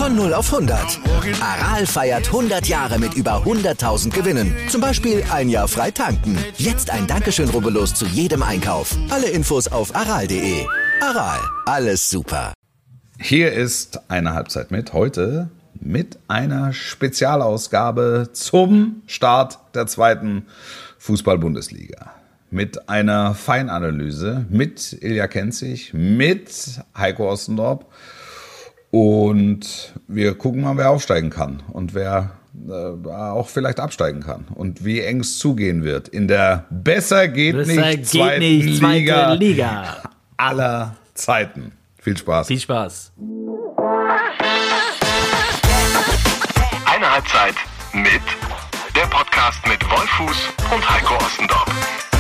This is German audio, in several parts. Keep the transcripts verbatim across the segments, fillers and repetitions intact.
Von null auf hundert. Aral feiert hundert Jahre mit über hunderttausend Gewinnen. Zum Beispiel ein Jahr frei tanken. Jetzt ein Dankeschön, rubbellos zu jedem Einkauf. Alle Infos auf aral punkt de. Aral, alles super. Hier ist eine Halbzeit mit, heute mit einer Spezialausgabe zum Start der zweiten Fußball-Bundesliga. Mit einer Feinanalyse, mit Ilja Kenzig, mit Heiko Ostendorp. Und wir gucken mal, wer aufsteigen kann und wer äh, auch vielleicht absteigen kann. Und wie eng es zugehen wird in der besser geht Besser nicht geht zweiten nicht, zweite Liga, Liga aller Zeiten. Viel Spaß. Viel Spaß. Eine Halbzeit mit der Podcast mit Wolfuß und Heiko Ostendorp.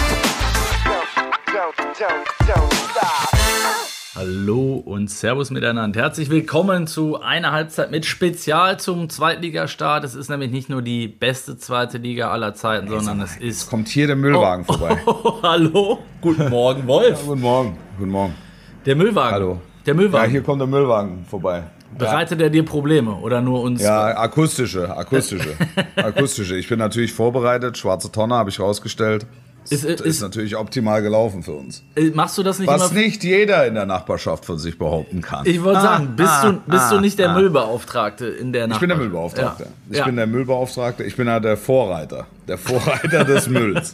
Hallo und Servus miteinander. Herzlich willkommen zu einer Halbzeit mit Spezial zum Zweitligastart. Es ist nämlich nicht nur die beste zweite Liga aller Zeiten, sondern es ist... Kommt hier der Müllwagen oh, vorbei. Oh, oh, hallo, guten Morgen, Wolf. Ja, guten Morgen. Guten Morgen. Der Müllwagen. Hallo. Der Müllwagen. Ja, hier kommt der Müllwagen vorbei. Bereitet er dir Probleme oder nur uns? Ja, akustische, akustische, akustische. Ich bin natürlich vorbereitet. Schwarze Tonne habe ich rausgestellt. Ist, Das ist, ist, natürlich optimal gelaufen für uns. machst du das nicht Was immer? nicht jeder in der Nachbarschaft von sich behaupten kann. Ich wollte Ah, sagen, bist, ah, du, bist ah, du nicht der ah. Müllbeauftragte in der Ich Nachbarschaft? bin der Müllbeauftragte. Ja. Ich Ja. bin der Müllbeauftragte. Ich bin ja der Vorreiter. Der Vorreiter des Mülls.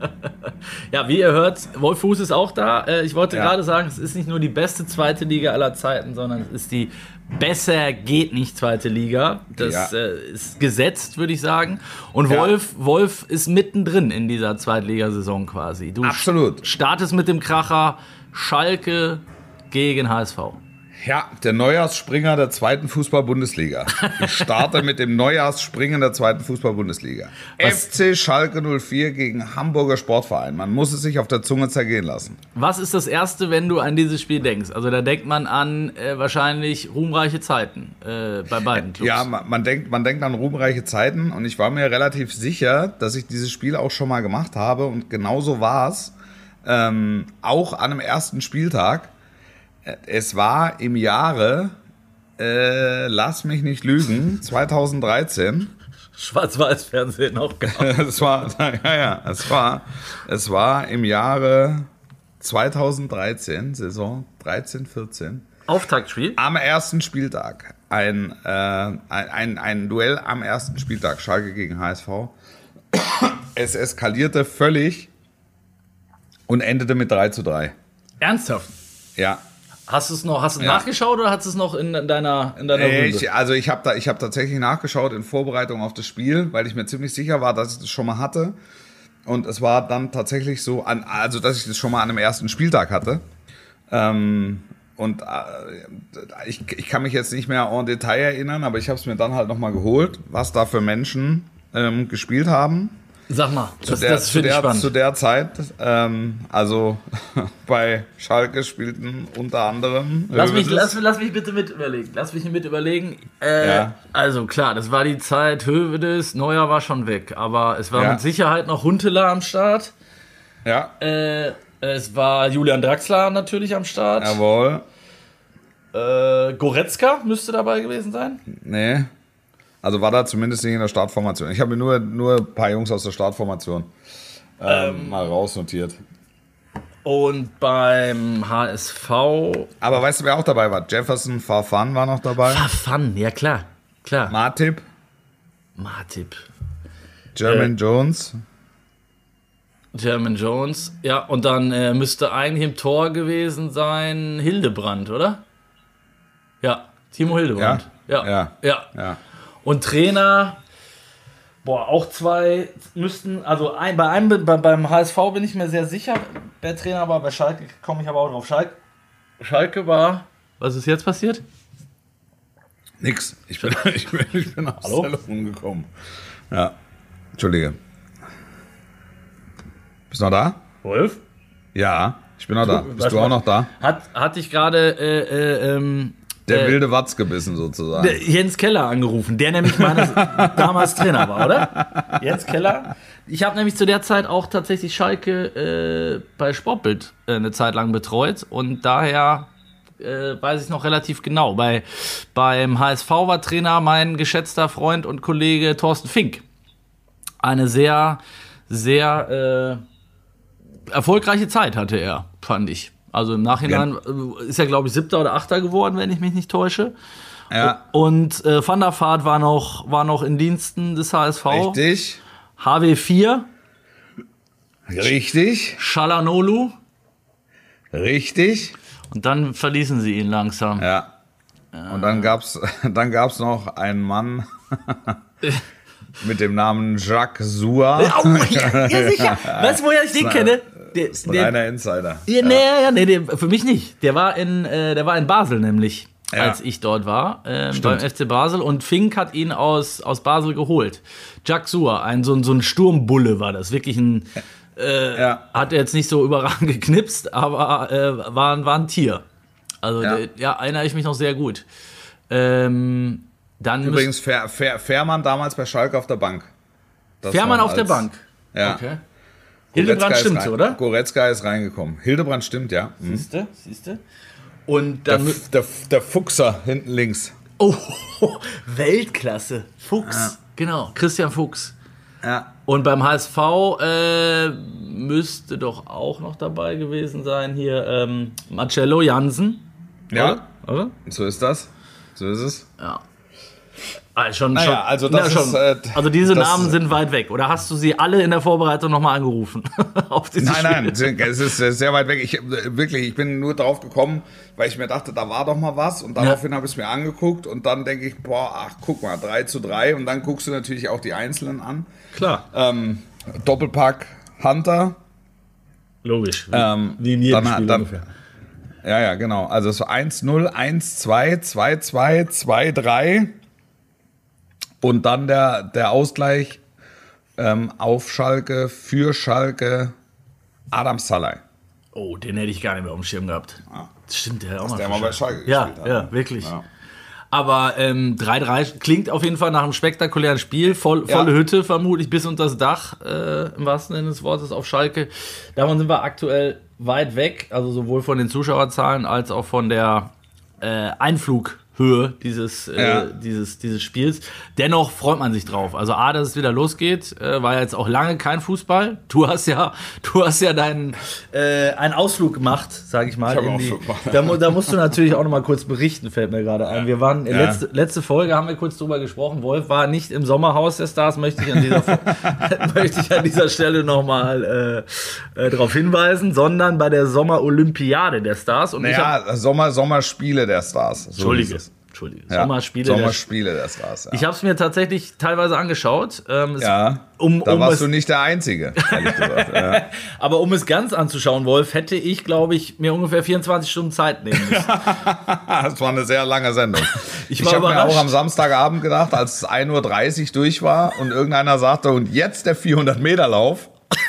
Ja, wie ihr hört, Wolf Fuß ist auch da. Äh, Ich wollte Ja. gerade sagen, es ist nicht nur die beste zweite Liga aller Zeiten, sondern es ist die besser geht nicht zweite Liga. Das Ja. äh, ist gesetzt, würde ich sagen. Und Ja. Wolf, Wolf ist mittendrin in dieser Zweitligasaison quasi. Du Absolut. startest mit dem Kracher Schalke gegen H S V. Ja, der Neujahrsspringer der zweiten Fußball-Bundesliga. Ich starte mit dem Neujahrsspringer der zweiten Fußball-Bundesliga. F C Schalke null vier gegen Hamburger Sportverein. Man muss es sich auf der Zunge zergehen lassen. Was ist das Erste, wenn du an dieses Spiel denkst? Also da denkt man an äh, wahrscheinlich ruhmreiche Zeiten äh, bei beiden Clubs. Ja, man, man, denkt, man denkt an ruhmreiche Zeiten und ich war mir relativ sicher, dass ich dieses Spiel auch schon mal gemacht habe und genauso war es. Ähm, auch an dem ersten Spieltag. Es war im Jahre, äh, lass mich nicht lügen, zweitausenddreizehn. Schwarz-Weiß-Fernsehen auch gehabt. Es war, ja, ja, es war, es war im Jahre zweitausenddreizehn, Saison dreizehn, vierzehn. Auftaktspiel? Am ersten Spieltag. Ein, äh, ein, ein, ein Duell am ersten Spieltag, Schalke gegen H S V. Es eskalierte völlig und endete mit drei zu drei. Ernsthaft? Ja. Hast du es noch, hast du Ja. nachgeschaut oder hast du es noch in deiner, in deiner Runde? Ich, also ich habe da, ich habe tatsächlich nachgeschaut in Vorbereitung auf das Spiel, weil ich mir ziemlich sicher war, dass ich das schon mal hatte. Und es war dann tatsächlich so, an, also dass ich das schon mal an dem ersten Spieltag hatte. Ähm, und äh, ich, ich kann mich jetzt nicht mehr en Detail erinnern, aber ich habe es mir dann halt nochmal geholt, was da für Menschen ähm, gespielt haben. Sag mal, das, Der, das zu, finde ich der, spannend. zu der Zeit, ähm, also bei Schalke spielten unter anderem. Lass mich, Höwedes. lass, lass mich bitte mit überlegen. Lass mich mit überlegen. Äh, Ja. Also klar, das war die Zeit Hövedes, Neuer war schon weg, aber es war Ja. mit Sicherheit noch Huntelaar am Start. Ja, Äh, es war Julian Draxler natürlich am Start. jawohl. Äh, Goretzka müsste dabei gewesen sein. Nee. Also war da zumindest nicht in der Startformation. Ich habe mir nur, nur ein paar Jungs aus der Startformation ähm, mal rausnotiert. Und beim H S V. Aber weißt du, wer auch dabei war? Jefferson Farfan war noch dabei. Fun, ja klar. Klar. Matip, Matip. Jermaine Äh. Jones. Jermaine Jones. Ja, und dann äh, müsste eigentlich im Tor gewesen sein Hildebrand, oder? Ja, Timo Hildebrand. Ja? Ja. Ja. ja. Ja. Und Trainer, boah, auch zwei müssten, also ein, bei einem, bei, beim H S V bin ich mir sehr sicher, wer Trainer war, bei Schalke komme ich aber auch drauf. Schalke, Schalke war, was ist jetzt passiert? Nix. Ich bin, ich bin, ich bin aufs Hallo? Telefon gekommen. Ja. Entschuldige. Bist du noch da? Wolf? Ja, ich bin noch da. weißt Bist du du auch was? noch da? Hat, hatte ich gerade äh, äh, ähm, Der äh, wilde Watz gebissen sozusagen. der Jens Keller angerufen, der nämlich meines damals Trainer war, oder? Jens Keller. Ich habe nämlich zu der Zeit auch tatsächlich Schalke äh, bei Sportbild äh, eine Zeit lang betreut und daher äh, weiß ich noch relativ genau. Bei, beim H S V war Trainer mein geschätzter Freund und Kollege Thorsten Fink. Eine sehr, sehr äh, erfolgreiche Zeit hatte er, fand ich. Also im Nachhinein ja. ist er, glaube ich, Siebter oder Achter geworden, wenn ich mich nicht täusche. Ja. Und äh, Van der Vaart war noch, war noch in Diensten des H S V. Richtig. H W vier. Richtig. Shalanolu. Richtig. Und dann verließen sie ihn langsam. Ja. Und dann gab's, dann gab's noch einen Mann mit dem Namen Jacques Soua. Oh, ja, ja, sicher. Weißt du, woher ich den kenne? Der, ist ein reiner Insider. Ja, ja. Nee, ja, nee, der, für mich nicht. Der war in, äh, der war in Basel nämlich, ja. als ich dort war, äh, beim F C Basel. Und Fink hat ihn aus, aus Basel geholt. Jacques Soua, ein, so, so ein Sturmbulle war das. Wirklich ein... Äh, ja. Hat er jetzt nicht so überragend geknipst, aber äh, war, war ein Tier. Also, ja. Der, ja, erinnere ich mich noch sehr gut. Ähm, dann Übrigens, Fähr, Fähr, Fährmann damals bei Schalke auf der Bank. Das Fährmann auf als, der Bank? Ja. Okay. Hildebrand stimmt, rein, oder? Goretzka ist reingekommen. Hildebrand stimmt, ja. Mhm. Siehste, siehste. Und dann der, der, der Fuchser hinten links. Oh, Weltklasse. Fuchs, ja. Genau, Christian Fuchs. Ja. Und beim H S V äh, müsste doch auch noch dabei gewesen sein hier ähm, Marcello Jansen. Ja, oder? oder? So ist das. So ist es. Ja. Also, schon, naja, schon, also, das na, ist, schon. Äh, also diese Namen sind weit weg. Oder hast du sie alle in der Vorbereitung nochmal angerufen? Auf diese nein, Spiele? nein, es ist sehr weit weg. Ich, wirklich, ich bin nur drauf gekommen, weil ich mir dachte, da war doch mal was. Und daraufhin ja. habe ich es mir angeguckt. Und dann denke ich, boah, ach, guck mal, drei zu drei. Und dann guckst du natürlich auch die Einzelnen an. Klar. Ähm, Doppelpack Hunter. Logisch. Wie, ähm, wie in jedem dann, Spiel dann, ungefähr. Ja, ja, genau. Also so eins null, eins zwei, zwei zwei, zwei drei. Und dann der, der Ausgleich ähm, auf Schalke, für Schalke, Adam Salai. Oh, den hätte ich gar nicht mehr auf dem Schirm gehabt. Ja. Das stimmt, der hat auch mal, der mal bei Schalke ja, gespielt hat. Ja, wirklich. Ja. Aber ähm, drei drei klingt auf jeden Fall nach einem spektakulären Spiel. Voll, volle ja. Hütte vermutlich bis unter das Dach, äh, im wahrsten Sinne des Wortes, auf Schalke. Davon sind wir aktuell weit weg, also sowohl von den Zuschauerzahlen als auch von der äh, Einflughöhe dieses, ja. äh, dieses, dieses Spiels. Dennoch freut man sich drauf. Also A, dass es wieder losgeht, äh, war ja jetzt auch lange kein Fußball. Du hast ja, du hast ja deinen äh, einen Ausflug gemacht, sag ich mal. Ich in die, Ausflug gemacht. da, da musst du natürlich auch noch mal kurz berichten, fällt mir gerade ein. Wir waren, ja. letzte, letzte Folge haben wir kurz drüber gesprochen. Wolf war nicht im Sommerhaus der Stars, möchte ich an dieser, möchte ich an dieser Stelle noch mal äh, äh, darauf hinweisen, sondern bei der Sommerolympiade der Stars. Und naja, ich hab, Sommer, Sommerspiele der Stars. So Entschuldige. Entschuldige. Ja, Sommerspiele, Sommerspiele der, der Stars. Ja. Ich habe es mir tatsächlich teilweise angeschaut. Ähm, ja, um, da um warst es, du nicht der Einzige, ehrlich gesagt. Ja. Aber um es ganz anzuschauen, Wolf, hätte ich, glaube ich, mir ungefähr vierundzwanzig Stunden Zeit nehmen müssen. Das war eine sehr lange Sendung. Ich, ich habe mir auch am Samstagabend gedacht, als es ein Uhr dreißig durch war und irgendeiner sagte, und jetzt der vierhundert-Meter-Lauf.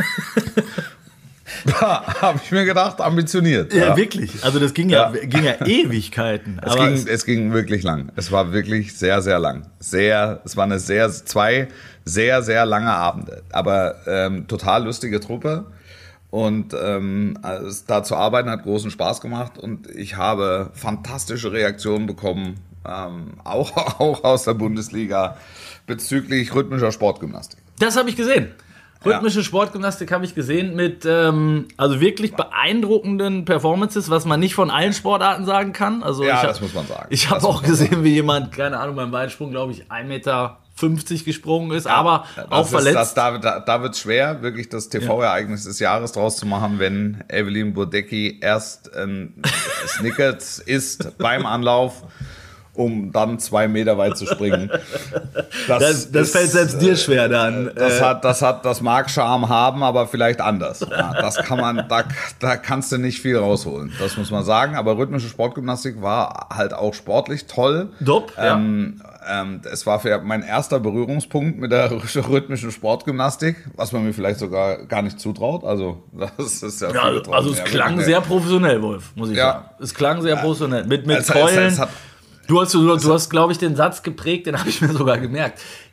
Da habe ich mir gedacht, ambitioniert. Ja, ja, wirklich. Also das ging ja, ja. ging ja Ewigkeiten. Es, aber ging, es, es ging wirklich lang. Es war wirklich sehr, sehr lang. Sehr, es waren eine sehr, zwei sehr, sehr lange Abende. Aber ähm, total lustige Truppe. Und ähm, also da zu arbeiten hat großen Spaß gemacht. Und ich habe fantastische Reaktionen bekommen, ähm, auch, auch aus der Bundesliga, bezüglich rhythmischer Sportgymnastik. Das habe ich gesehen. Rhythmische ja. Sportgymnastik habe ich gesehen mit ähm, also wirklich beeindruckenden Performances, was man nicht von allen Sportarten sagen kann. Also ja, ich hab, das muss man sagen. Ich habe auch gesehen, sagen. wie jemand, keine Ahnung, beim Weitsprung, glaube ich, ein Meter fünfzig gesprungen ist, ja, aber auch ist, verletzt. Das, da da, da wird es schwer, wirklich das T V-Ereignis ja. des Jahres draus zu machen, wenn Evelyn Bodecki erst ähm, Snickers isst beim Anlauf, um dann zwei Meter weit zu springen. Das, das, das ist, fällt selbst dir schwer dann. Das hat, das hat, das mag Charme haben, aber vielleicht anders. Ja, das kann man, da, da kannst du nicht viel rausholen. Das muss man sagen. Aber rhythmische Sportgymnastik war halt auch sportlich toll. Dopp, ähm, ja. ähm, es war für mein erster Berührungspunkt mit der rhythmischen Sportgymnastik, was man mir vielleicht sogar gar nicht zutraut. Also, das ist ja, ja also es ja, klang sehr professionell, Wolf, muss ich ja. sagen. Es klang sehr professionell. Mit, mit es, Keulen. Es, es hat, Du hast, du, du hast glaube ich, den Satz geprägt, den habe ich mir sogar gemerkt.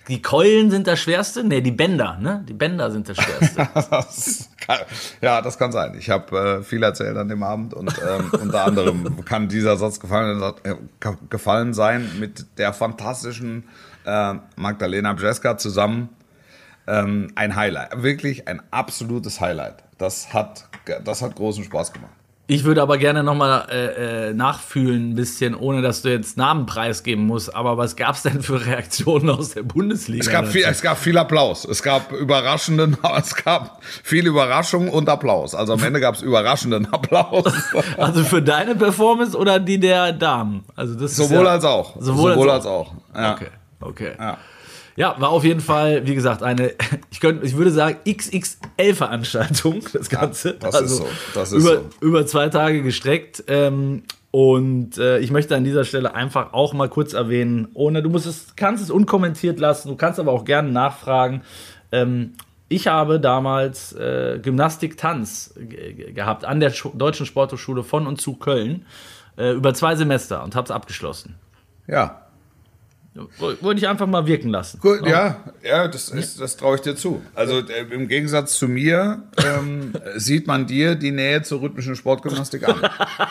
Die Keulen sind das Schwerste? Nee, die Bänder, ne? Die Bänder sind das Schwerste. das kann, ja, das kann sein. Ich habe äh, viel erzählt an dem Abend und ähm, unter anderem kann dieser Satz gefallen, äh, gefallen sein mit der fantastischen äh, Magdalena Brzeska zusammen. Ähm, ein Highlight, wirklich ein absolutes Highlight. Das hat, das hat großen Spaß gemacht. Ich würde aber gerne nochmal äh, äh, nachfühlen ein bisschen, ohne dass du jetzt Namen preisgeben musst. Aber was gab es denn für Reaktionen aus der Bundesliga? Es gab viel, es gab viel Applaus. Es gab überraschenden, es gab viel Überraschung und Applaus. Also am Ende gab es überraschenden Applaus. Also für deine Performance oder die der Damen? Also das sowohl ist ja, als auch. Sowohl, sowohl als, als auch. auch. Ja. Okay, okay. Ja. Ja, war auf jeden Fall, wie gesagt, eine, ich könnte, ich würde sagen, X X L-Veranstaltung, das Ganze. Ja, das also ist so. Das ist über, so. über zwei Tage gestreckt. Ähm, und äh, ich möchte an dieser Stelle einfach auch mal kurz erwähnen, ohne, du musst es, kannst es unkommentiert lassen, du kannst aber auch gerne nachfragen. Ähm, ich habe damals äh, Gymnastik-Tanz g- gehabt an der Sch- Deutschen Sporthochschule von und zu Köln äh, über zwei Semester und habe es abgeschlossen. Ja. Wollte ich einfach mal wirken lassen. Gut, ja, ja, das, ist, das traue ich dir zu. Also äh, im Gegensatz zu mir ähm, sieht man dir die Nähe zur rhythmischen Sportgymnastik an.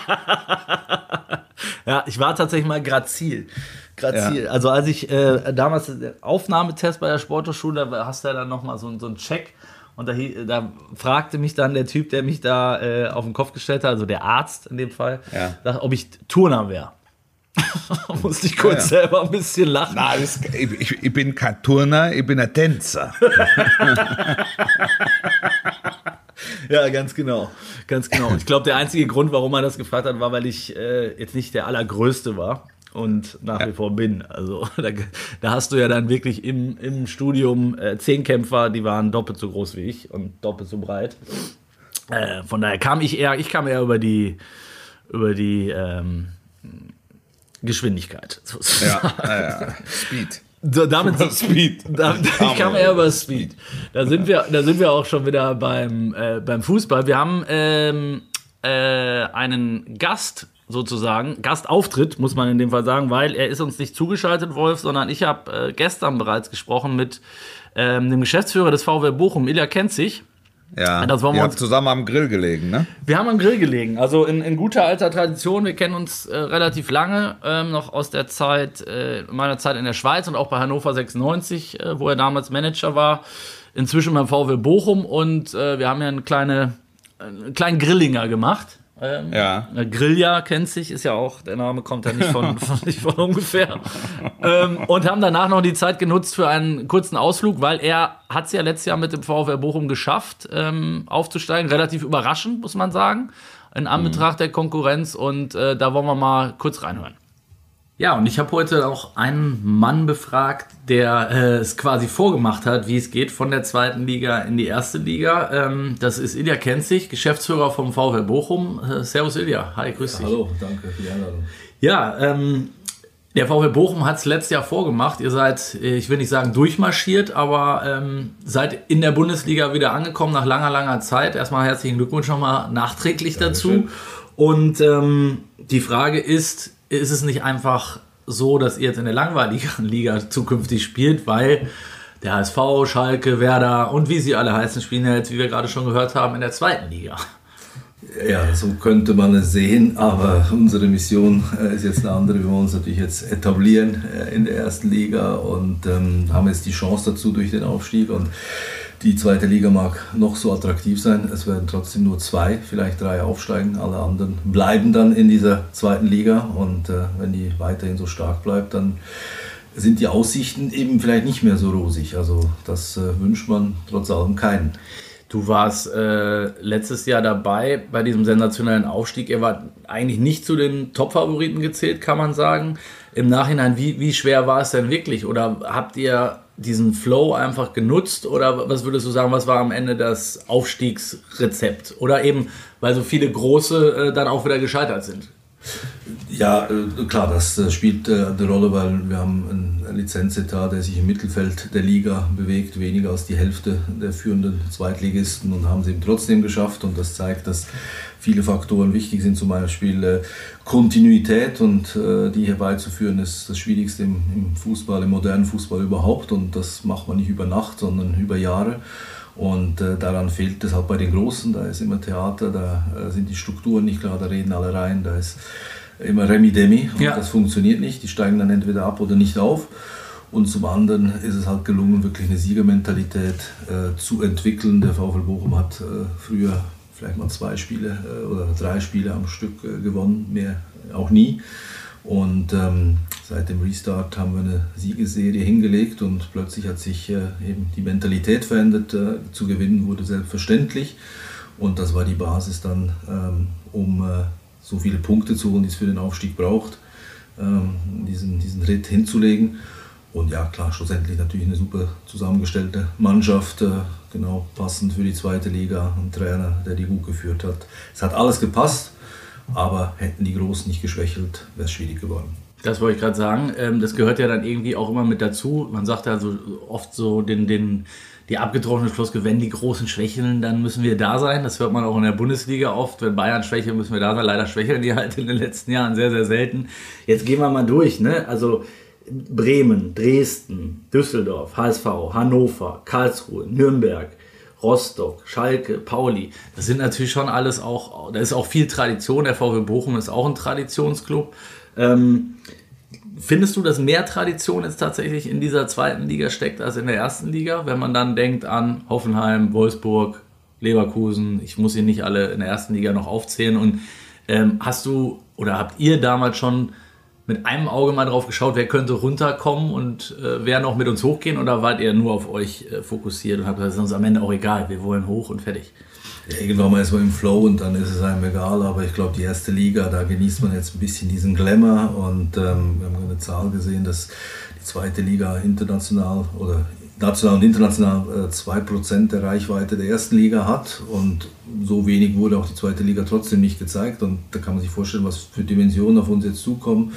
Ja, ich war tatsächlich mal grazil. Grazil. Ja. Also als ich äh, damals den Aufnahmetest bei der Sporthochschule, da hast du ja dann nochmal so, so einen Check. Und da, da fragte mich dann der Typ, der mich da äh, auf den Kopf gestellt hat, also der Arzt in dem Fall, ja. sagt, ob ich Turner wäre. Da musste ich kurz ja, ja. selber ein bisschen lachen. Na, das, ich, ich bin kein Turner, ich bin ein Tänzer. Ja, ganz genau. Ganz genau. Ich glaube, der einzige Grund, warum er das gefragt hat, war, weil ich äh, jetzt nicht der Allergrößte war und nach ja. wie vor bin. Also da, da hast du ja dann wirklich im, im Studium äh, zehn Kämpfer, die waren doppelt so groß wie ich und doppelt so breit. Äh, von daher kam ich eher, ich kam eher über die, über die ähm, Geschwindigkeit. Ja, ja, ja. Speed. So, damit Speed. Da, ich kam eher über Speed. Da sind wir, da sind wir auch schon wieder beim, äh, beim Fußball. Wir haben ähm, äh, einen Gast sozusagen, Gastauftritt, muss man in dem Fall sagen, weil er ist uns nicht zugeschaltet, Wolf, sondern ich habe äh, gestern bereits gesprochen mit ähm, dem Geschäftsführer des VfL Bochum, Ilja Kenzig. Ja, das wollen wir ihr uns, habt zusammen am Grill gelegen, ne? Wir haben am Grill gelegen, also in, in guter alter Tradition. Wir kennen uns äh, relativ lange, ähm, noch aus der Zeit, äh, meiner Zeit in der Schweiz und auch bei Hannover sechsundneunzig, äh, wo er damals Manager war. Inzwischen beim VfL Bochum und äh, wir haben ja eine kleine, einen kleinen Grillinger gemacht. Ähm, ja. Grillja kennt sich, ist ja auch, der Name kommt ja nicht von, von, nicht von ungefähr. ähm, und haben danach noch die Zeit genutzt für einen kurzen Ausflug, weil er hat es ja letztes Jahr mit dem VfL Bochum geschafft, ähm, aufzusteigen. Relativ überraschend, muss man sagen, in Anbetracht mhm. der Konkurrenz. Und äh, da wollen wir mal kurz reinhören. Ja, und ich habe heute auch einen Mann befragt, der äh, es quasi vorgemacht hat, wie es geht von der zweiten Liga in die erste Liga. Ähm, das ist Ilja Kenzig, Geschäftsführer vom VfL Bochum. Äh, servus Ilja, hi, grüß dich. Hallo, danke für die Einladung. Ja, ähm, der VfL Bochum hat es letztes Jahr vorgemacht. Ihr seid, ich will nicht sagen durchmarschiert, aber ähm, seid in der Bundesliga wieder angekommen nach langer, langer Zeit. Erstmal herzlichen Glückwunsch nochmal nachträglich Dankeschön. dazu. Und ähm, die Frage ist, ist es nicht einfach so, dass ihr jetzt in der langweiligeren Liga zukünftig spielt, weil der H S V, Schalke, Werder und wie sie alle heißen, spielen ja jetzt, wie wir gerade schon gehört haben, in der zweiten Liga. Ja, so könnte man es sehen, aber unsere Mission äh, ist jetzt eine andere. Wir wollen uns natürlich jetzt etablieren äh, in der ersten Liga und ähm, haben jetzt die Chance dazu durch den Aufstieg. Und die zweite Liga mag noch so attraktiv sein. Es werden trotzdem nur zwei, vielleicht drei aufsteigen. Alle anderen bleiben dann in dieser zweiten Liga. Und äh, wenn die weiterhin so stark bleibt, dann sind die Aussichten eben vielleicht nicht mehr so rosig. Also das äh, wünscht man trotz allem keinen. Du warst äh, letztes Jahr dabei bei diesem sensationellen Aufstieg. Er war eigentlich nicht zu den Top-Favoriten gezählt, kann man sagen. Im Nachhinein, wie, wie schwer war es denn wirklich? Oder habt ihr diesen Flow einfach genutzt? Oder was würdest du sagen, was war am Ende das Aufstiegsrezept? Oder eben, weil so viele Große äh, dann auch wieder gescheitert sind? Ja, klar, das spielt eine Rolle, weil wir haben einen Lizenzetat, der sich im Mittelfeld der Liga bewegt, weniger als die Hälfte der führenden Zweitligisten, und haben es eben trotzdem geschafft, und das zeigt, dass viele Faktoren wichtig sind, zum Beispiel Kontinuität, und die herbeizuführen ist das Schwierigste im Fußball, im modernen Fußball überhaupt, und das macht man nicht über Nacht, sondern über Jahre. Und äh, daran fehlt es halt bei den Großen, da ist immer Theater, da äh, sind die Strukturen nicht klar, da reden alle rein, da ist immer Remi-Demi, und ja. das funktioniert nicht, die steigen dann entweder ab oder nicht auf. Und zum anderen ist es halt gelungen, wirklich eine Siegermentalität äh, zu entwickeln. Der VfL Bochum hat äh, früher vielleicht mal zwei Spiele äh, oder drei Spiele am Stück äh, gewonnen, mehr auch nie. Und ähm, seit dem Restart haben wir eine Siegesserie hingelegt, und plötzlich hat sich äh, eben die Mentalität verändert. Äh, zu gewinnen wurde selbstverständlich, und das war die Basis dann, ähm, um äh, so viele Punkte zu holen, die es für den Aufstieg braucht, ähm, diesen, diesen Ritt hinzulegen. Und ja, klar, schlussendlich natürlich eine super zusammengestellte Mannschaft, äh, genau passend für die zweite Liga, ein Trainer, der die gut geführt hat. Es hat alles gepasst. Aber hätten die Großen nicht geschwächelt, wäre es schwierig geworden. Das wollte ich gerade sagen. Das gehört ja dann irgendwie auch immer mit dazu. Man sagt ja so oft so den, den, die abgetrocknete Floskel, wenn die Großen schwächeln, dann müssen wir da sein. Das hört man auch in der Bundesliga oft. Wenn Bayern schwächelt, müssen wir da sein. Leider schwächeln die halt in den letzten Jahren sehr, sehr selten. Jetzt gehen wir mal durch, ne? Also Bremen, Dresden, Düsseldorf, H S V, Hannover, Karlsruhe, Nürnberg, Rostock, Schalke, Pauli, das sind natürlich schon alles auch, da ist auch viel Tradition, der VfL Bochum ist auch ein Traditionsclub. Ähm, findest du, dass mehr Tradition jetzt tatsächlich in dieser zweiten Liga steckt als in der ersten Liga, wenn man dann denkt an Hoffenheim, Wolfsburg, Leverkusen, ich muss sie nicht alle in der ersten Liga noch aufzählen, und ähm, hast du oder habt ihr damals schon mit einem Auge mal drauf geschaut, wer könnte runterkommen und äh, wer noch mit uns hochgehen, oder wart ihr nur auf euch äh, fokussiert und habt gesagt, es ist uns am Ende auch egal, wir wollen hoch und fertig? Ja, irgendwann mal ist man im Flow, und dann ist es einem egal, aber ich glaube, die erste Liga, da genießt man jetzt ein bisschen diesen Glamour, und ähm, wir haben eine Zahl gesehen, dass die zweite Liga international oder national und international äh, zwei Prozent der Reichweite der ersten Liga hat, und so wenig wurde auch die zweite Liga trotzdem nicht gezeigt, und da kann man sich vorstellen, was für Dimensionen auf uns jetzt zukommen.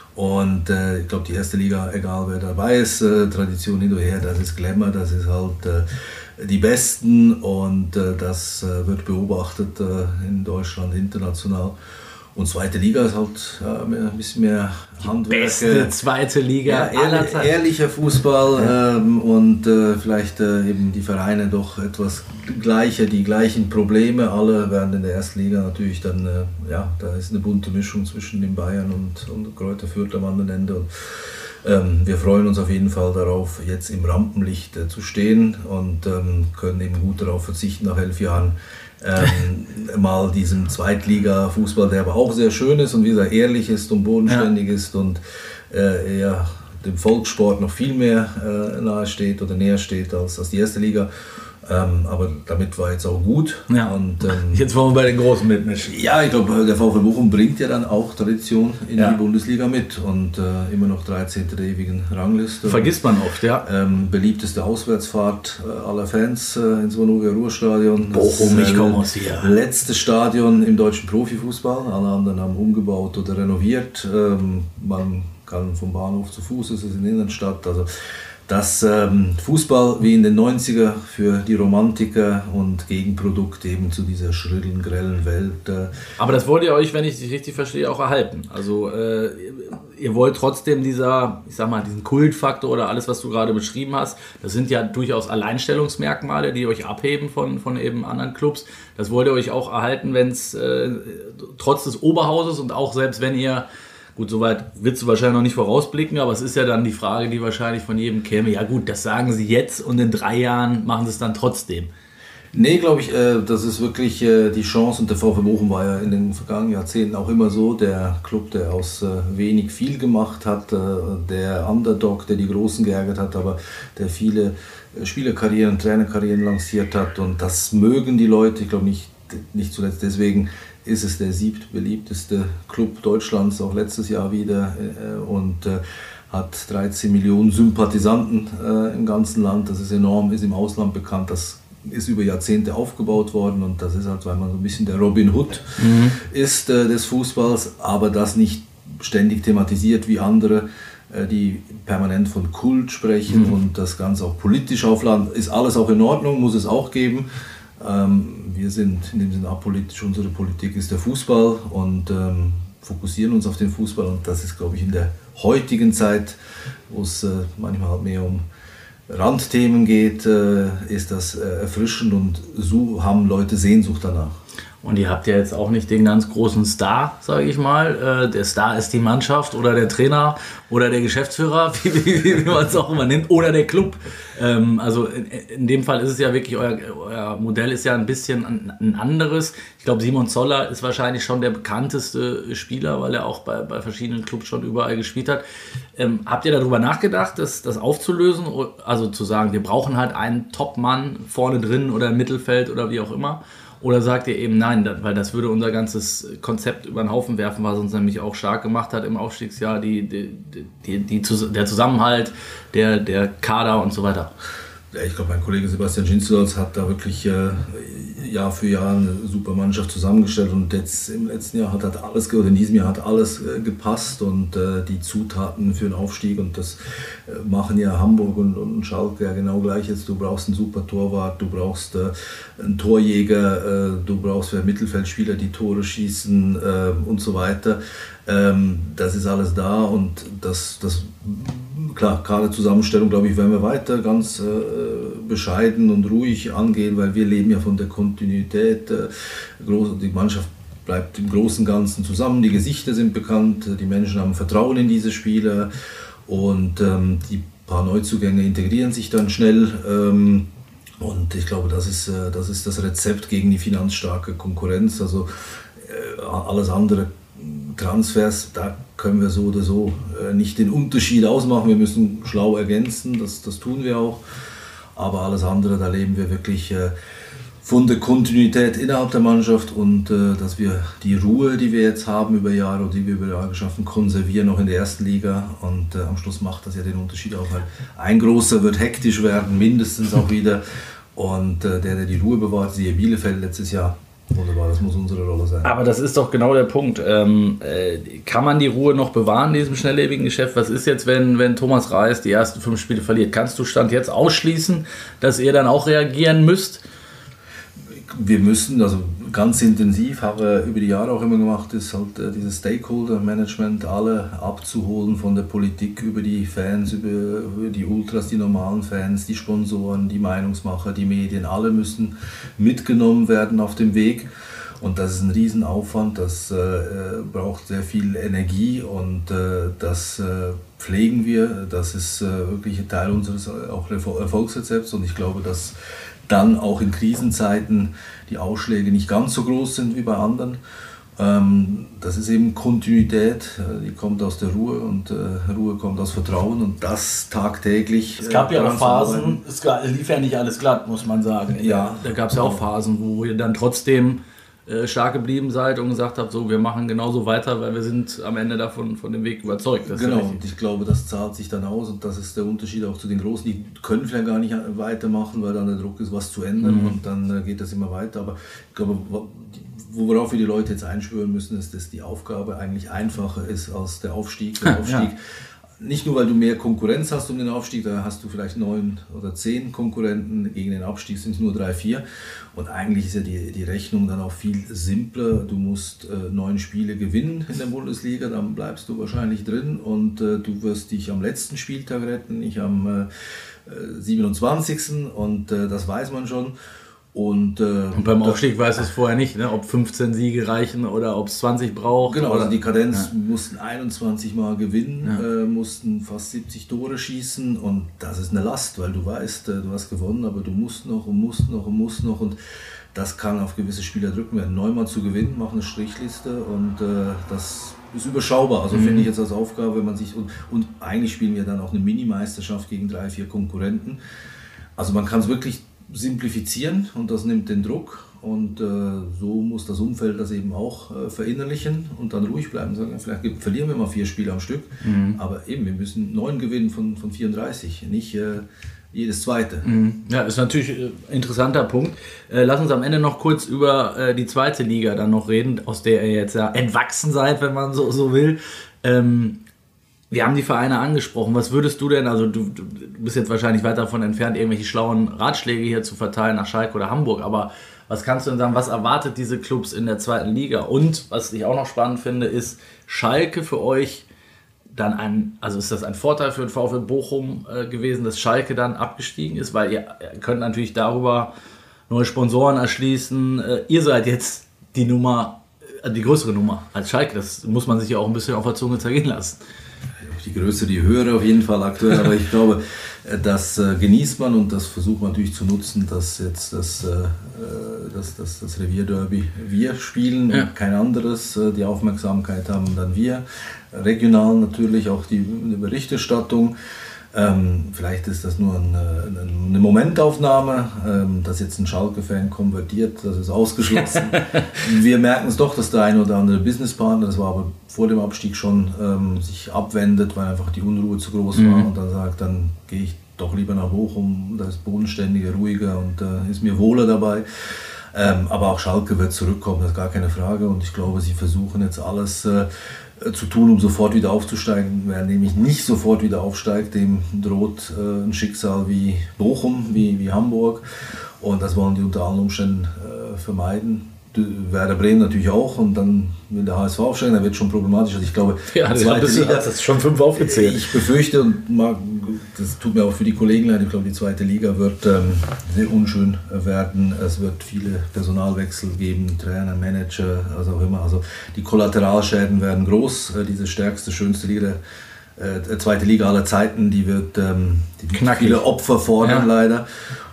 Und äh, ich glaube, die erste Liga, egal wer dabei ist, äh, Tradition hin und her, das ist Glamour, das ist halt äh, die Besten, und äh, das äh, wird beobachtet äh, in Deutschland, international. Und zweite Liga ist halt ja, mehr, ein bisschen mehr Handwerk. Beste zweite Liga ja, aller Zeiten. Ehrlicher Fußball, ja. ähm, und äh, vielleicht äh, eben die Vereine doch etwas gleicher, die gleichen Probleme. Alle werden in der ersten Liga natürlich dann, äh, ja, da ist eine bunte Mischung zwischen den Bayern und, und Greuther Fürth am anderen Ende. Und, ähm, wir freuen uns auf jeden Fall darauf, jetzt im Rampenlicht äh, zu stehen, und ähm, können eben gut darauf verzichten nach elf Jahren. ähm, mal diesem Zweitliga-Fußball, der aber auch sehr schön ist und wie gesagt ehrlich ist und bodenständig ja. ist und äh, ja, dem Volkssport noch viel mehr äh, nahe steht oder näher steht als, als die erste Liga. Ähm, aber damit war jetzt auch gut. Ja. Und, ähm, jetzt wollen wir bei den Großen mitmischen. Ja, ich glaube, der VfL Bochum bringt ja dann auch Tradition in ja. die Bundesliga mit, und äh, immer noch dreizehnte der ewigen Rangliste. Vergisst man oft, ja. Ähm, beliebteste Auswärtsfahrt äh, aller Fans äh, ins Vonovia-Ruhr-Stadion. Bochum, ich komme aus hier. Letztes Stadion im deutschen Profifußball. Alle anderen haben umgebaut oder renoviert. Ähm, man kann vom Bahnhof zu Fuß, es ist in der Innenstadt. Also das ähm, Fußball wie in den neunziger für die Romantiker und Gegenprodukt eben zu dieser schrillen, grellen Welt. Äh. Aber das wollt ihr euch, wenn ich dich richtig verstehe, auch erhalten. Also äh, ihr wollt trotzdem dieser, ich sag mal, diesen Kultfaktor oder alles, was du gerade beschrieben hast, das sind ja durchaus Alleinstellungsmerkmale, die euch abheben von, von eben anderen Clubs. Das wollt ihr euch auch erhalten, wenn es äh, trotz des Oberhauses und auch selbst wenn ihr, gut, soweit willst du wahrscheinlich noch nicht vorausblicken, aber es ist ja dann die Frage, die wahrscheinlich von jedem käme, ja gut, das sagen sie jetzt und in drei Jahren machen sie es dann trotzdem. Nee, glaube ich, äh, das ist wirklich äh, die Chance, und der VfL Bochum war ja in den vergangenen Jahrzehnten auch immer so, der Club, der aus äh, wenig viel gemacht hat, äh, der Underdog, der die Großen geärgert hat, aber der viele äh, Spielerkarrieren, Trainerkarrieren lanciert hat, und das mögen die Leute, ich glaube nicht, nicht zuletzt deswegen ist es der siebtbeliebteste Club Deutschlands, auch letztes Jahr wieder, äh, und äh, hat dreizehn Millionen Sympathisanten äh, im ganzen Land, das ist enorm, ist im Ausland bekannt, das ist über Jahrzehnte aufgebaut worden und das ist halt, weil man so ein bisschen der Robin Hood mhm. ist äh, des Fußballs, aber das nicht ständig thematisiert wie andere, äh, die permanent von Kult sprechen mhm. und das Ganze auch politisch aufladen. Ist alles auch in Ordnung, muss es auch geben. Ähm, wir sind in dem Sinne apolitisch, unsere Politik ist der Fußball und ähm, fokussieren uns auf den Fußball und das ist, glaube ich, in der heutigen Zeit, wo es äh, manchmal halt mehr um Randthemen geht, äh, ist das äh, erfrischend und so haben Leute Sehnsucht danach. Und ihr habt ja jetzt auch nicht den ganz großen Star, sage ich mal. Äh, der Star ist die Mannschaft oder der Trainer oder der Geschäftsführer, wie, wie, wie man es auch immer nennt, oder der Club. Ähm, also in, in dem Fall ist es ja wirklich, euer, euer Modell ist ja ein bisschen ein, ein anderes. Ich glaube, Simon Zoller ist wahrscheinlich schon der bekannteste Spieler, weil er auch bei, bei verschiedenen Clubs schon überall gespielt hat. Ähm, habt ihr darüber nachgedacht, das, das aufzulösen? Also zu sagen, wir brauchen halt einen Top-Mann vorne drin oder im Mittelfeld oder wie auch immer? Oder sagt ihr eben nein, weil das würde unser ganzes Konzept über den Haufen werfen, was uns nämlich auch stark gemacht hat im Aufstiegsjahr, die, die, die, die, der Zusammenhalt, der, der Kader und so weiter. Ja, ich glaube, mein Kollege Sebastian Schinzels hat da wirklich äh, Jahr für Jahr eine super Mannschaft zusammengestellt und jetzt im letzten Jahr hat, hat alles, oder in diesem Jahr hat alles äh, gepasst und äh, die Zutaten für den Aufstieg und das äh, machen ja Hamburg und, und Schalke ja genau gleich jetzt. Du brauchst einen super Torwart, du brauchst äh, einen Torjäger, äh, du brauchst Mittelfeldspieler, die Tore schießen äh, und so weiter. Ähm, das ist alles da und das, das klar, Kaderzusammenstellung, glaube ich, werden wir weiter ganz äh, bescheiden und ruhig angehen, weil wir leben ja von der Kontinuität. Äh, groß, die Mannschaft bleibt im Großen und Ganzen zusammen, die Gesichter sind bekannt, die Menschen haben Vertrauen in diese Spieler und ähm, die paar Neuzugänge integrieren sich dann schnell. Ähm, und ich glaube, das ist, äh, das ist das Rezept gegen die finanzstarke Konkurrenz. Also äh, alles andere Transfers, da können wir so oder so äh, nicht den Unterschied ausmachen. Wir müssen schlau ergänzen, das, das tun wir auch. Aber alles andere, da leben wir wirklich äh, von der Kontinuität innerhalb der Mannschaft und äh, dass wir die Ruhe, die wir jetzt haben über Jahre oder die wir über Jahre geschaffen, konservieren noch in der ersten Liga. Und äh, am Schluss macht das ja den Unterschied auch, weil ein Großer wird hektisch werden, mindestens auch wieder. Und äh, der, der die Ruhe bewahrt, siehe Bielefeld letztes Jahr. Wunderbar, das muss unsere Rolle sein. Aber das ist doch genau der Punkt. Ähm, äh, kann man die Ruhe noch bewahren in diesem schnelllebigen Geschäft? Was ist jetzt, wenn, wenn Thomas Reis die ersten fünf Spiele verliert? Kannst du Stand jetzt ausschließen, dass ihr dann auch reagieren müsst? Wir müssen, also ganz intensiv, haben wir über die Jahre auch immer gemacht, ist halt äh, dieses Stakeholder-Management, alle abzuholen von der Politik über die Fans, über, über die Ultras, die normalen Fans, die Sponsoren, die Meinungsmacher, die Medien, alle müssen mitgenommen werden auf dem Weg. Und das ist ein Riesenaufwand, das äh, braucht sehr viel Energie und äh, das äh, pflegen wir. Das ist äh, wirklich ein Teil unseres auch Erfolgsrezepts und ich glaube, dass dann auch in Krisenzeiten die Ausschläge nicht ganz so groß sind wie bei anderen. Ähm, das ist eben Kontinuität, äh, die kommt aus der Ruhe und äh, Ruhe kommt aus Vertrauen und das tagtäglich. Es gab äh, ja auch Phasen, es lief ja nicht alles glatt, muss man sagen. Ja. Da gab es ja auch Phasen, wo ihr dann trotzdem äh, stark geblieben seid und gesagt habt, so, wir machen genauso weiter, weil wir sind am Ende davon von dem Weg überzeugt. Das genau, und ich glaube, das zahlt sich dann aus und das ist der Unterschied auch zu den Großen. Die können vielleicht gar nicht weitermachen, weil dann der Druck ist, was zu ändern mhm. und dann äh, geht das immer weiter. Aber ich glaube, worauf wir die Leute jetzt einschwören müssen, ist, dass die Aufgabe eigentlich einfacher ist als der Aufstieg. Der Aufstieg ja. Nicht nur, weil du mehr Konkurrenz hast um den Aufstieg, da hast du vielleicht neun oder zehn Konkurrenten, gegen den Abstieg sind es nur drei, vier. Und eigentlich ist ja die, die Rechnung dann auch viel simpler. Du musst äh, neun Spiele gewinnen in der Bundesliga, dann bleibst du wahrscheinlich drin und äh, du wirst dich am letzten Spieltag retten, nicht am äh, siebenundzwanzigsten und äh, das weiß man schon. Und, äh, und beim Aufstieg weiß es vorher nicht, ne? Ob fünfzehn Siege reichen oder ob es zwanzig braucht. Genau, oder? Also die Kadenz ja. mussten einundzwanzig Mal gewinnen, ja. äh, mussten fast siebzig Tore schießen und das ist eine Last, weil du weißt, äh, du hast gewonnen, aber du musst noch und musst noch und musst noch und das kann auf gewisse Spieler drücken werden. Neunmal zu gewinnen, mach eine Strichliste und äh, das ist überschaubar. Also mhm. finde ich jetzt als Aufgabe, wenn man sich und, und eigentlich spielen wir dann auch eine Mini-Meisterschaft gegen drei, vier Konkurrenten. Also man kann es wirklich simplifizieren und das nimmt den Druck und äh, so muss das Umfeld das eben auch äh, verinnerlichen und dann ruhig bleiben, sagen, vielleicht verlieren wir mal vier Spiele am Stück, mhm. aber eben, wir müssen neun gewinnen von, von vierunddreißig, nicht äh, jedes zweite. Ja, ist natürlich ein interessanter Punkt. Äh, lass uns am Ende noch kurz über äh, die zweite Liga dann noch reden, aus der ihr jetzt ja entwachsen seid, wenn man so, so will. Ähm, wir haben die Vereine angesprochen. Was würdest du denn, also du, du bist jetzt wahrscheinlich weit davon entfernt, irgendwelche schlauen Ratschläge hier zu verteilen nach Schalke oder Hamburg, aber was kannst du denn sagen, was erwartet diese Clubs in der zweiten Liga? Und was ich auch noch spannend finde, ist Schalke für euch dann ein, also ist das ein Vorteil für den VfL Bochum äh, gewesen, dass Schalke dann abgestiegen ist, weil ihr, ihr könnt natürlich darüber neue Sponsoren erschließen. Äh, ihr seid jetzt die Nummer, äh, die größere Nummer als Schalke. Das muss man sich ja auch ein bisschen auf der Zunge zergehen lassen. Die größere, die höhere auf jeden Fall aktuell, aber ich glaube, das äh, genießt man und das versucht man natürlich zu nutzen, dass jetzt das, äh, das, das, das Revierderby wir spielen ja. und kein anderes. Äh, die Aufmerksamkeit haben dann wir. Regional natürlich auch die, die Berichterstattung. Ähm, vielleicht ist das nur eine, eine Momentaufnahme, ähm, dass jetzt ein Schalke-Fan konvertiert, das ist ausgeschlossen. Wir merken es doch, dass der eine oder andere Businesspartner, das war aber vor dem Abstieg schon, ähm, sich abwendet, weil einfach die Unruhe zu groß war mhm. und dann sagt, dann gehe ich doch lieber nach Bochum, da ist bodenständiger, ruhiger und äh, ist mir wohler dabei. Ähm, aber auch Schalke wird zurückkommen, das ist gar keine Frage und ich glaube, sie versuchen jetzt alles äh, zu tun, um sofort wieder aufzusteigen. Wer nämlich nicht sofort wieder aufsteigt, dem droht äh, ein Schicksal wie Bochum, wie, wie Hamburg und das wollen die unter allen Umständen äh, vermeiden. Werder Bremen natürlich auch und dann will der H S V aufsteigen, dann wird es schon problematisch. Also ich glaube, ja, die zweite Liga, Liga, das schon fünf aufgezählt. Ich befürchte und mag, das tut mir auch für die Kollegen leid, ich glaube, die zweite Liga wird ähm, sehr unschön werden. Es wird viele Personalwechsel geben, Trainer, Manager, also auch immer. Also die Kollateralschäden werden groß. Äh, diese stärkste, schönste Liga, der äh, zweite Liga aller Zeiten, die wird, ähm, die wird viele Opfer fordern ja. leider.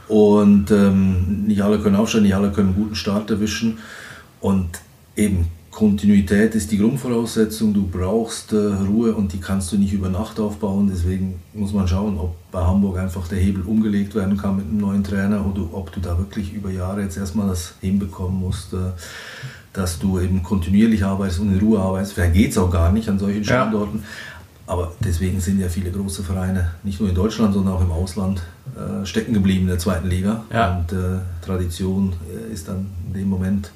Und ähm, nicht alle können aufsteigen, nicht alle können einen guten Start erwischen. Und eben Kontinuität ist die Grundvoraussetzung. Du brauchst äh, Ruhe und die kannst du nicht über Nacht aufbauen. Deswegen muss man schauen, ob bei Hamburg einfach der Hebel umgelegt werden kann mit einem neuen Trainer oder ob du da wirklich über Jahre jetzt erstmal das hinbekommen musst, äh, dass du eben kontinuierlich arbeitest und in Ruhe arbeitest. Vielleicht geht es auch gar nicht an solchen Standorten. Ja. Aber deswegen sind ja viele große Vereine, nicht nur in Deutschland, sondern auch im Ausland, äh, stecken geblieben in der zweiten Liga. Ja. Und äh, Tradition äh, ist dann in dem Moment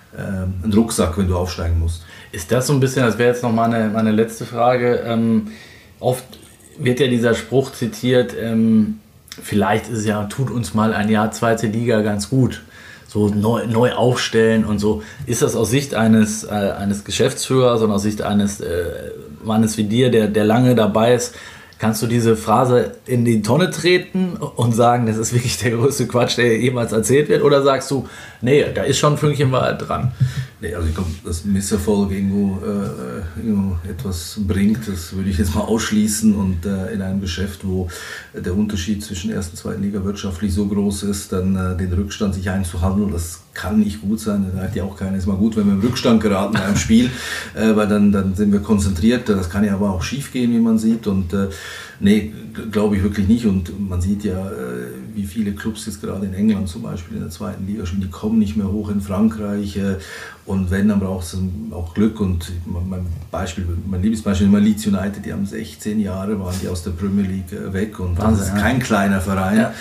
äh, ein Rucksack, wenn du aufsteigen musst. Ist das so ein bisschen, das wäre jetzt noch meine, meine letzte Frage, ähm, oft wird ja dieser Spruch zitiert, ähm, vielleicht ist es ja, tut uns mal ein Jahr zweite Liga ganz gut. So neu, neu aufstellen und so. Ist das aus Sicht eines, äh, eines Geschäftsführers und aus Sicht eines äh, Mannes wie dir, der, der lange dabei ist, kannst du diese Phrase in die Tonne treten und sagen, das ist wirklich der größte Quatsch, der jemals erzählt wird? Oder sagst du, nee, da ist schon ein Fünkchen Wahrheit dran? Nee, also ich glaube, dass Misserfolg irgendwo, äh, irgendwo etwas bringt, das würde ich jetzt mal ausschließen. Und äh, in einem Geschäft, wo der Unterschied zwischen ersten und zweiten Liga wirtschaftlich so groß ist, dann äh, den Rückstand sich einzuhandeln, das kann nicht gut sein. Da sagt ja auch keiner, ist mal gut, wenn wir im Rückstand geraten in einem Spiel, äh, weil dann, dann sind wir konzentriert. Das kann ja aber auch schief gehen, wie man sieht. Und äh, nee, glaube ich wirklich nicht. Und man sieht ja, äh, wie viele Clubs jetzt gerade in England zum Beispiel in der zweiten Liga spielen, die kommen nicht mehr hoch in Frankreich. Äh, und wenn, dann braucht es auch Glück. Und mein Beispiel, mein Lieblingsbeispiel ist immer Leeds United, die haben sechzehn Jahre, waren die aus der Premier League äh, weg. Und Wahnsinn, das ist kein ja. kleiner Verein. Ja.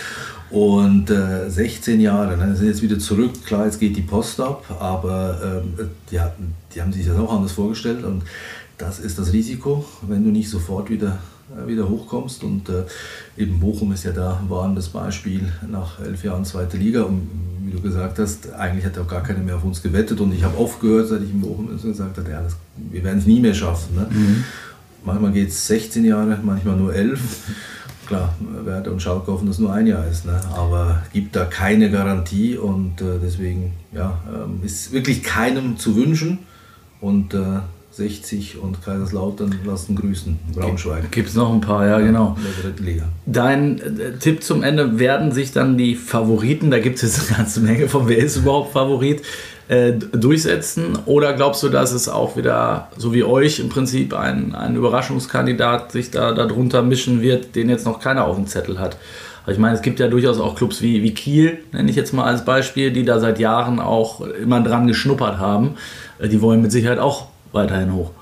Und äh, sechzehn Jahre, dann sind jetzt wieder zurück. Klar, jetzt geht die Post ab, aber ähm, die, hatten, die haben sich das auch anders vorgestellt. Und das ist das Risiko, wenn du nicht sofort wieder, äh, wieder hochkommst. Und äh, eben Bochum ist ja da ein warnendes Beispiel nach elf Jahren zweite Liga. Und wie du gesagt hast, eigentlich hat auch gar keiner mehr auf uns gewettet. Und ich habe oft gehört, seit ich in Bochum ist, gesagt habe, ja, das, wir werden es nie mehr schaffen. Ne? Mhm. Manchmal geht es sechzehn Jahre, manchmal nur elf. Klar, Werder und Schalke hoffen, dass es nur ein Jahr ist, ne? Aber gibt da keine Garantie und äh, deswegen ja, ähm, ist wirklich keinem zu wünschen und äh, sechzig und Kaiserslautern lassen grüßen, Braunschweig. Gibt es noch ein paar, ja, genau. In der dritten Liga. Dein äh, Tipp zum Ende, werden sich dann die Favoriten, da gibt es jetzt eine ganze Menge von, wer ist überhaupt Favorit, äh, durchsetzen? Oder glaubst du, dass es auch wieder, so wie euch im Prinzip, ein, ein Überraschungskandidat sich da darunter mischen wird, den jetzt noch keiner auf dem Zettel hat? Also ich meine, es gibt ja durchaus auch Clubs wie, wie Kiel, nenne ich jetzt mal als Beispiel, die da seit Jahren auch immer dran geschnuppert haben. Die wollen mit Sicherheit auch weiterhin hoch.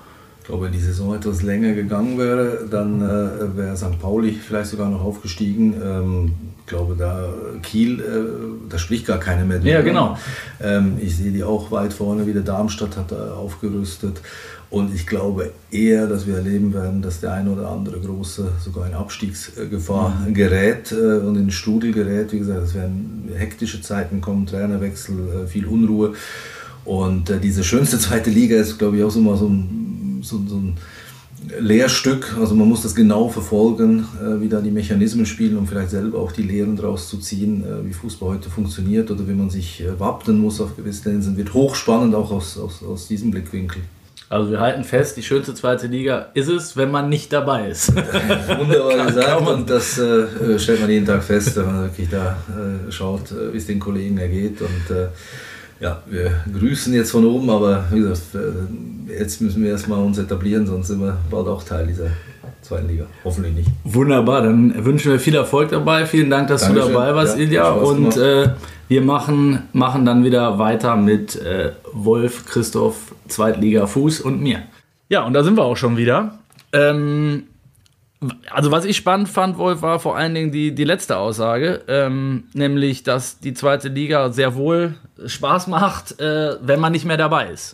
glaube, wenn die Saison etwas länger gegangen wäre, dann äh, wäre Sankt Pauli vielleicht sogar noch aufgestiegen. Ähm, ich glaube, da Kiel, äh, da spricht gar keiner mehr drüber. Ja, genau. Ähm, ich sehe die auch weit vorne, wieder Darmstadt hat da aufgerüstet. Und ich glaube eher, dass wir erleben werden, dass der eine oder andere große sogar in Abstiegsgefahr mhm. gerät äh, und in den Strudel gerät. Wie gesagt, es werden hektische Zeiten kommen, Trainerwechsel, äh, viel Unruhe. Und äh, diese schönste zweite Liga ist, glaube ich, auch so mal so ein, so, so ein Lehrstück. Also man muss das genau verfolgen, äh, wie da die Mechanismen spielen, um vielleicht selber auch die Lehren daraus zu ziehen, äh, wie Fußball heute funktioniert oder wie man sich äh, wappnen muss auf gewisse Linien. Wird hochspannend auch aus, aus, aus diesem Blickwinkel. Also wir halten fest, die schönste zweite Liga ist es, wenn man nicht dabei ist. Wunderbar gesagt und das äh, stellt man jeden Tag fest, wenn man wirklich da äh, schaut, äh, wie es den Kollegen ergeht. Und äh, ja, wir grüßen jetzt von oben, aber wie gesagt, äh, jetzt müssen wir erstmal uns etablieren, sonst sind wir bald auch Teil dieser zweiten Liga. Hoffentlich nicht. Wunderbar, dann wünschen wir viel Erfolg dabei. Vielen Dank, dass Dankeschön. Du dabei warst, ja, Ilja. Und äh, wir machen, machen dann wieder weiter mit äh, Wolf, Christoph, Zweitliga Fuß und mir. Ja, und da sind wir auch schon wieder. Ähm, also was ich spannend fand, Wolf, war vor allen Dingen die, die letzte Aussage, ähm, nämlich, dass die zweite Liga sehr wohl Spaß macht, äh, wenn man nicht mehr dabei ist.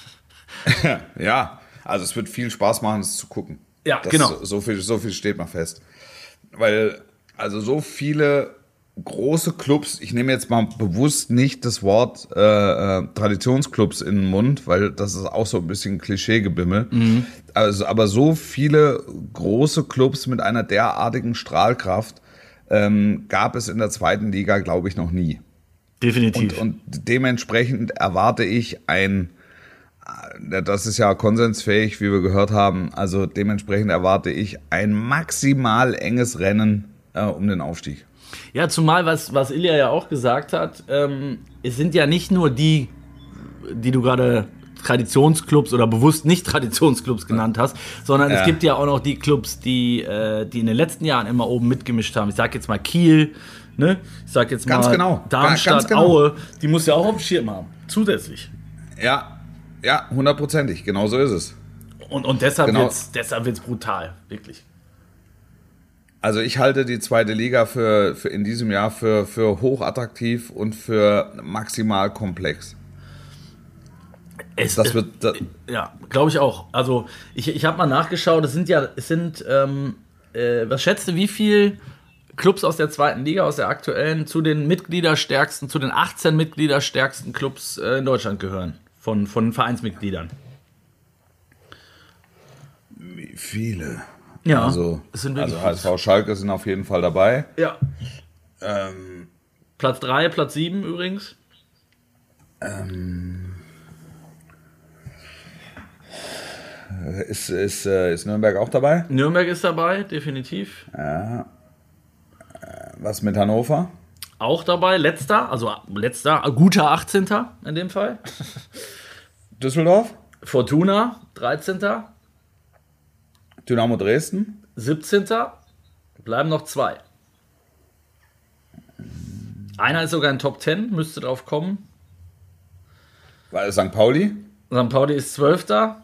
Ja, also es wird viel Spaß machen, es zu gucken. Ja, das, genau. So viel, so viel steht mal fest. Weil, also so viele große Clubs, ich nehme jetzt mal bewusst nicht das Wort äh, äh, Traditionsclubs in den Mund, weil das ist auch so ein bisschen Klischeegebimmel. Mhm. Also, aber so viele große Clubs mit einer derartigen Strahlkraft ähm, gab es in der zweiten Liga, glaube ich, noch nie. Definitiv. Und, und dementsprechend erwarte ich ein, das ist ja konsensfähig, wie wir gehört haben, also dementsprechend erwarte ich ein maximal enges Rennen äh, um den Aufstieg. Ja, zumal, was, was Ilja ja auch gesagt hat, ähm, es sind ja nicht nur die, die du gerade Traditionsclubs oder bewusst nicht Traditionsclubs genannt hast, sondern ja. es gibt ja auch noch die Clubs, die, äh, die in den letzten Jahren immer oben mitgemischt haben. Ich sag jetzt mal Kiel, ne? Ich sag jetzt ganz mal genau. Darmstadt, ganz genau. Aue, die muss ja auch auf dem Schirm haben, zusätzlich. Ja, ja, hundertprozentig, genau so ist es. Und, und deshalb genau. wird's, deshalb wird's brutal, wirklich. Also ich halte die zweite Liga für, für in diesem Jahr für, für hochattraktiv und für maximal komplex. Es, das wird, das ja, glaube ich auch. Also ich, ich habe mal nachgeschaut, es sind ja, es sind, ähm, äh, was schätzt du, wie viel Clubs aus der zweiten Liga, aus der aktuellen, zu den Mitgliederstärksten, zu den achtzehn Mitgliederstärksten Clubs äh, in Deutschland gehören, von, von Vereinsmitgliedern? Wie viele? Ja, also, es sind also H S V Schalke sind auf jeden Fall dabei. Ja. Ähm, Platz drei, Platz sieben übrigens. Ähm, ist, ist, ist Nürnberg auch dabei? Nürnberg ist dabei, definitiv. Ja. Was mit Hannover? Auch dabei, letzter, also letzter, guter achtzehnter in dem Fall. Düsseldorf? Fortuna, dreizehnter Dynamo Dresden? siebzehnter Bleiben noch zwei. Einer ist sogar in Top zehn, müsste drauf kommen. War es Sankt Pauli? Sankt Pauli ist zwölfter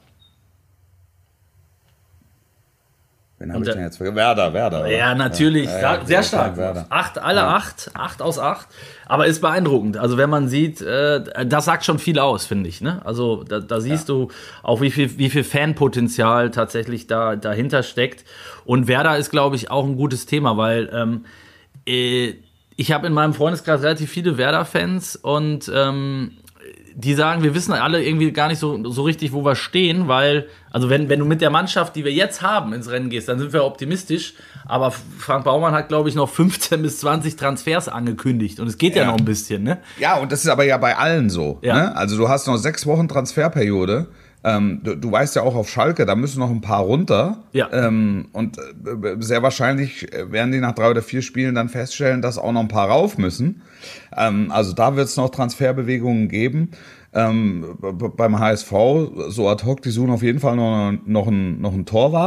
Wen habe ich denn jetzt vergessen? Werder, Werder. Oder? Ja, natürlich. Ja, ja, sehr stark. Werder. Acht, alle ja. acht. Acht aus acht. Aber ist beeindruckend. Also wenn man sieht, äh, das sagt schon viel aus, finde ich. Ne? Also da, da siehst ja. du auch, wie viel, wie viel Fanpotenzial tatsächlich da, dahinter steckt. Und Werder ist, glaube ich, auch ein gutes Thema, weil ähm, äh, ich habe in meinem Freundeskreis relativ viele Werder-Fans und ähm, die sagen, wir wissen alle irgendwie gar nicht so, so richtig, wo wir stehen, weil, also wenn, wenn du mit der Mannschaft, die wir jetzt haben, ins Rennen gehst, dann sind wir optimistisch, aber Frank Baumann hat, glaube ich, noch fünfzehn bis zwanzig Transfers angekündigt und es geht ja, ja noch ein bisschen, ne? Ja, und das ist aber ja bei allen so, ja. ne? Also du hast noch sechs Wochen Transferperiode, ähm, du, du weißt ja auch auf Schalke, da müssen noch ein paar runter ja. ähm, und äh, sehr wahrscheinlich werden die nach drei oder vier Spielen dann feststellen, dass auch noch ein paar rauf müssen. Ähm, also da wird es noch Transferbewegungen geben. Ähm, b- beim H S V, so ad hoc, die suchen auf jeden Fall noch, noch, einen, noch einen Torwart.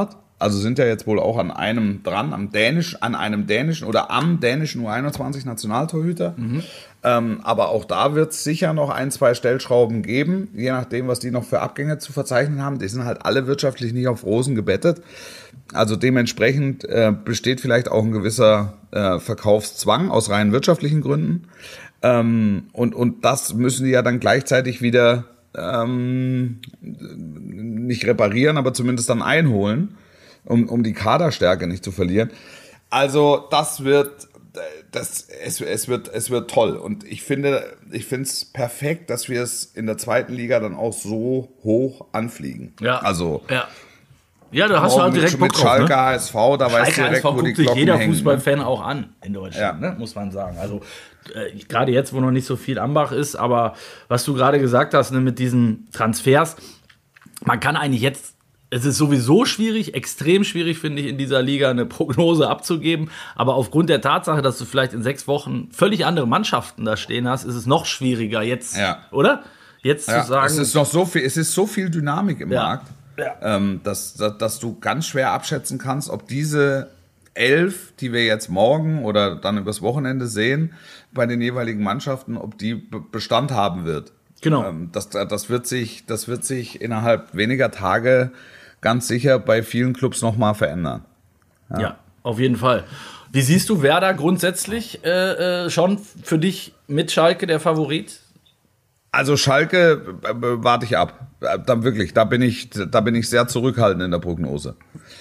Also sind ja jetzt wohl auch an einem dran, am Dänisch, an einem dänischen oder am dänischen U einundzwanzig Nationaltorhüter. Mhm. Ähm, aber auch da wird es sicher noch ein, zwei Stellschrauben geben, je nachdem, was die noch für Abgänge zu verzeichnen haben. Die sind halt alle wirtschaftlich nicht auf Rosen gebettet. Also dementsprechend äh, besteht vielleicht auch ein gewisser äh, Verkaufszwang aus rein wirtschaftlichen Gründen. Ähm, und, und das müssen die ja dann gleichzeitig wieder ähm, nicht reparieren, aber zumindest dann einholen, um, um die Kaderstärke nicht zu verlieren. Also das wird, das, es, es wird, es wird toll. Und ich finde, ich finde es perfekt, dass wir es in der zweiten Liga dann auch so hoch anfliegen. Ja. Also ja. Ja, da hast du halt direkt Bock mit Schalke, drauf, ne? H S V, da weißt du direkt, wo die Glocken jeder hängen. Fußballfan auch an in Deutschland, Ja. ne? Muss man sagen. Also äh, gerade jetzt, wo noch nicht so viel Ambach ist, aber was du gerade gesagt hast, ne, mit diesen Transfers, man kann eigentlich jetzt, es ist sowieso schwierig, extrem schwierig, finde ich, in dieser Liga eine Prognose abzugeben, aber aufgrund der Tatsache, dass du vielleicht in sechs Wochen völlig andere Mannschaften da stehen hast, ist es noch schwieriger jetzt, Ja. oder? Jetzt Ja, zu sagen... es ist noch so viel, es ist so viel Dynamik im Ja. Markt, Ja. ähm, dass, dass, dass du ganz schwer abschätzen kannst, ob diese elf, die wir jetzt morgen oder dann übers Wochenende sehen, bei den jeweiligen Mannschaften, ob die Be- Bestand haben wird. Genau. Ähm, das, das, wird sich, das wird sich innerhalb weniger Tage ganz sicher bei vielen Clubs nochmal verändern. Ja. ja, auf jeden Fall. Wie siehst du Werder grundsätzlich äh, äh, schon für dich mit Schalke der Favorit? Also Schalke äh, warte ich ab. Äh, Dann wirklich, da bin ich, da bin ich sehr zurückhaltend in der Prognose.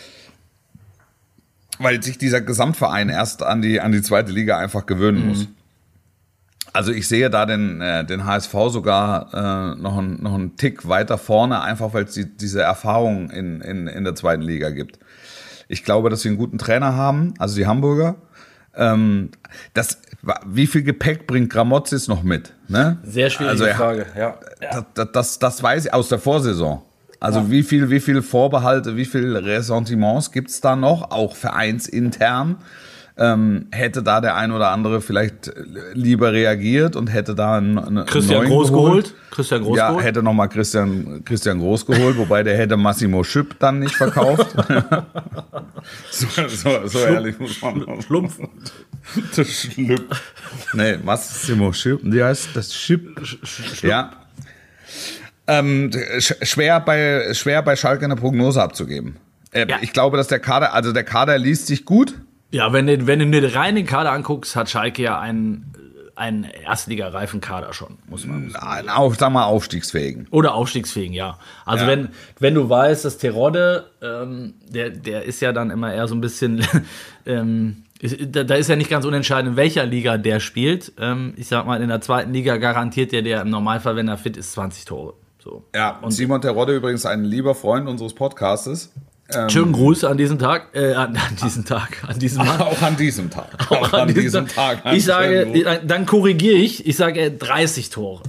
Weil sich dieser Gesamtverein erst an die, an die zweite Liga einfach gewöhnen mhm. muss. Also ich sehe da den, äh, den H S V sogar äh, noch, ein, noch einen Tick weiter vorne, einfach weil es die, diese Erfahrung in, in, in der zweiten Liga gibt. Ich glaube, dass sie einen guten Trainer haben, also die Hamburger. Ähm, das, wie viel Gepäck bringt Gramotzis noch mit? Ne? Sehr schwierige also er, Frage, ja. ja. Das, das, das weiß ich aus der Vorsaison. Also ja. wie viel, wie viel Vorbehalte, wie viel Ressentiments gibt's da noch, auch vereinsintern? Ähm, hätte da der ein oder andere vielleicht lieber reagiert und hätte da einen, einen Christian neuen Groß geholt. geholt. Christian Groß ja, geholt. hätte nochmal Christian, Christian Groß geholt, wobei der hätte Massimo Schüpp dann nicht verkauft. so, so, so ehrlich muss man Schlumpf. Das Schlumpf. Nee, Massimo Schüpp. Wie heißt das? Schüpp. Ja. Ähm, schwer bei, schwer bei Schalke eine Prognose abzugeben. Äh, Ja. Ich glaube, dass der Kader, also der Kader liest sich gut. Ja, wenn du, wenn du dir rein den Kader anguckst, hat Schalke ja einen, einen erstligareifen Kader schon, muss man sagen. Nein, auch, sag mal, aufstiegsfähigen. Oder aufstiegsfähigen, ja. Also Ja. wenn, wenn du weißt, dass Terodde, ähm, der, der ist ja dann immer eher so ein bisschen, ähm, ist, da, da ist ja nicht ganz unentscheidend, in welcher Liga der spielt. Ähm, ich sag mal, in der zweiten Liga garantiert der, der im Normalfall, wenn er fit ist, zwanzig Tore. So. Ja, und Simon Terodde übrigens ein lieber Freund unseres Podcastes. Ähm, Schönen Gruß an diesem Tag, äh, an, an diesem Tag, an diesem Mann. Auch an diesem Tag. Auch an diesem Tag. Ich sage, schönen dann korrigiere ich, ich sage dreißig Tore.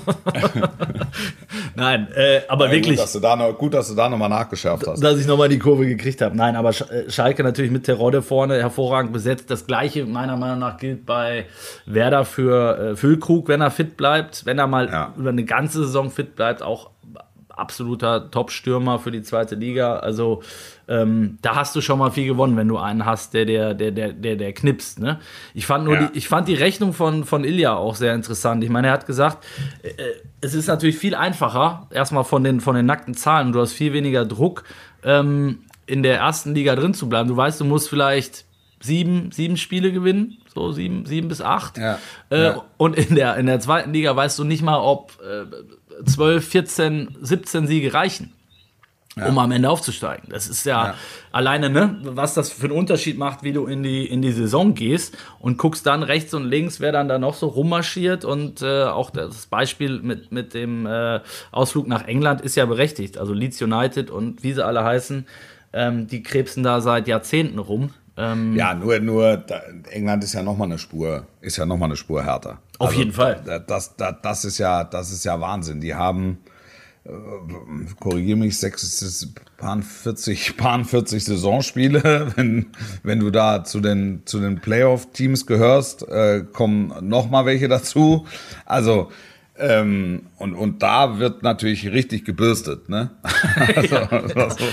Nein, äh, aber Ja, wirklich, Gut, dass du da noch, gut, dass du da nochmal nachgeschärft hast. dass ich nochmal die Kurve gekriegt habe. Nein, aber Sch- äh, Schalke natürlich mit Terodde vorne hervorragend besetzt. Das Gleiche meiner Meinung nach gilt bei Werder für äh, Füllkrug, wenn er fit bleibt, wenn er mal Ja. über eine ganze Saison fit bleibt, auch absoluter Top-Stürmer für die zweite Liga. Also ähm, da hast du schon mal viel gewonnen, wenn du einen hast, der der der der der, der knipst. Ne? Ich fand nur Ja. die, ich fand die Rechnung von von Ilja auch sehr interessant. Ich meine, er hat gesagt, äh, es ist natürlich viel einfacher, erstmal von den von den nackten Zahlen. Du hast viel weniger Druck, ähm, in der ersten Liga drin zu bleiben. Du weißt, du musst vielleicht sieben sieben Spiele gewinnen, so sieben sieben bis acht. Ja. Äh, Ja. Und in der in der zweiten Liga weißt du nicht mal, ob äh, zwölf, vierzehn, siebzehn Siege reichen, Ja. um am Ende aufzusteigen. Das ist ja, Ja. alleine, ne, was das für einen Unterschied macht, wie du in die, in die Saison gehst und guckst dann rechts und links, wer dann da noch so rummarschiert. Und äh, auch das Beispiel mit, mit dem äh, Ausflug nach England ist ja berechtigt. Also Leeds United und wie sie alle heißen, ähm, die krebsen da seit Jahrzehnten rum. Ähm, Ja, nur, nur da, England ist ja nochmal eine Spur, ist ja noch mal eine Spur härter. Auf jeden Fall. Da, das, da, das, ist ja, das ist ja Wahnsinn. Die haben, äh, korrigiere mich, sechs, paar vierzig, paar vierzig Saisonspiele. Wenn, wenn du da zu den, zu den Playoff-Teams gehörst, äh, kommen nochmal welche dazu. Also, ähm, und, und da wird natürlich richtig gebürstet, ne? Also, das muss man-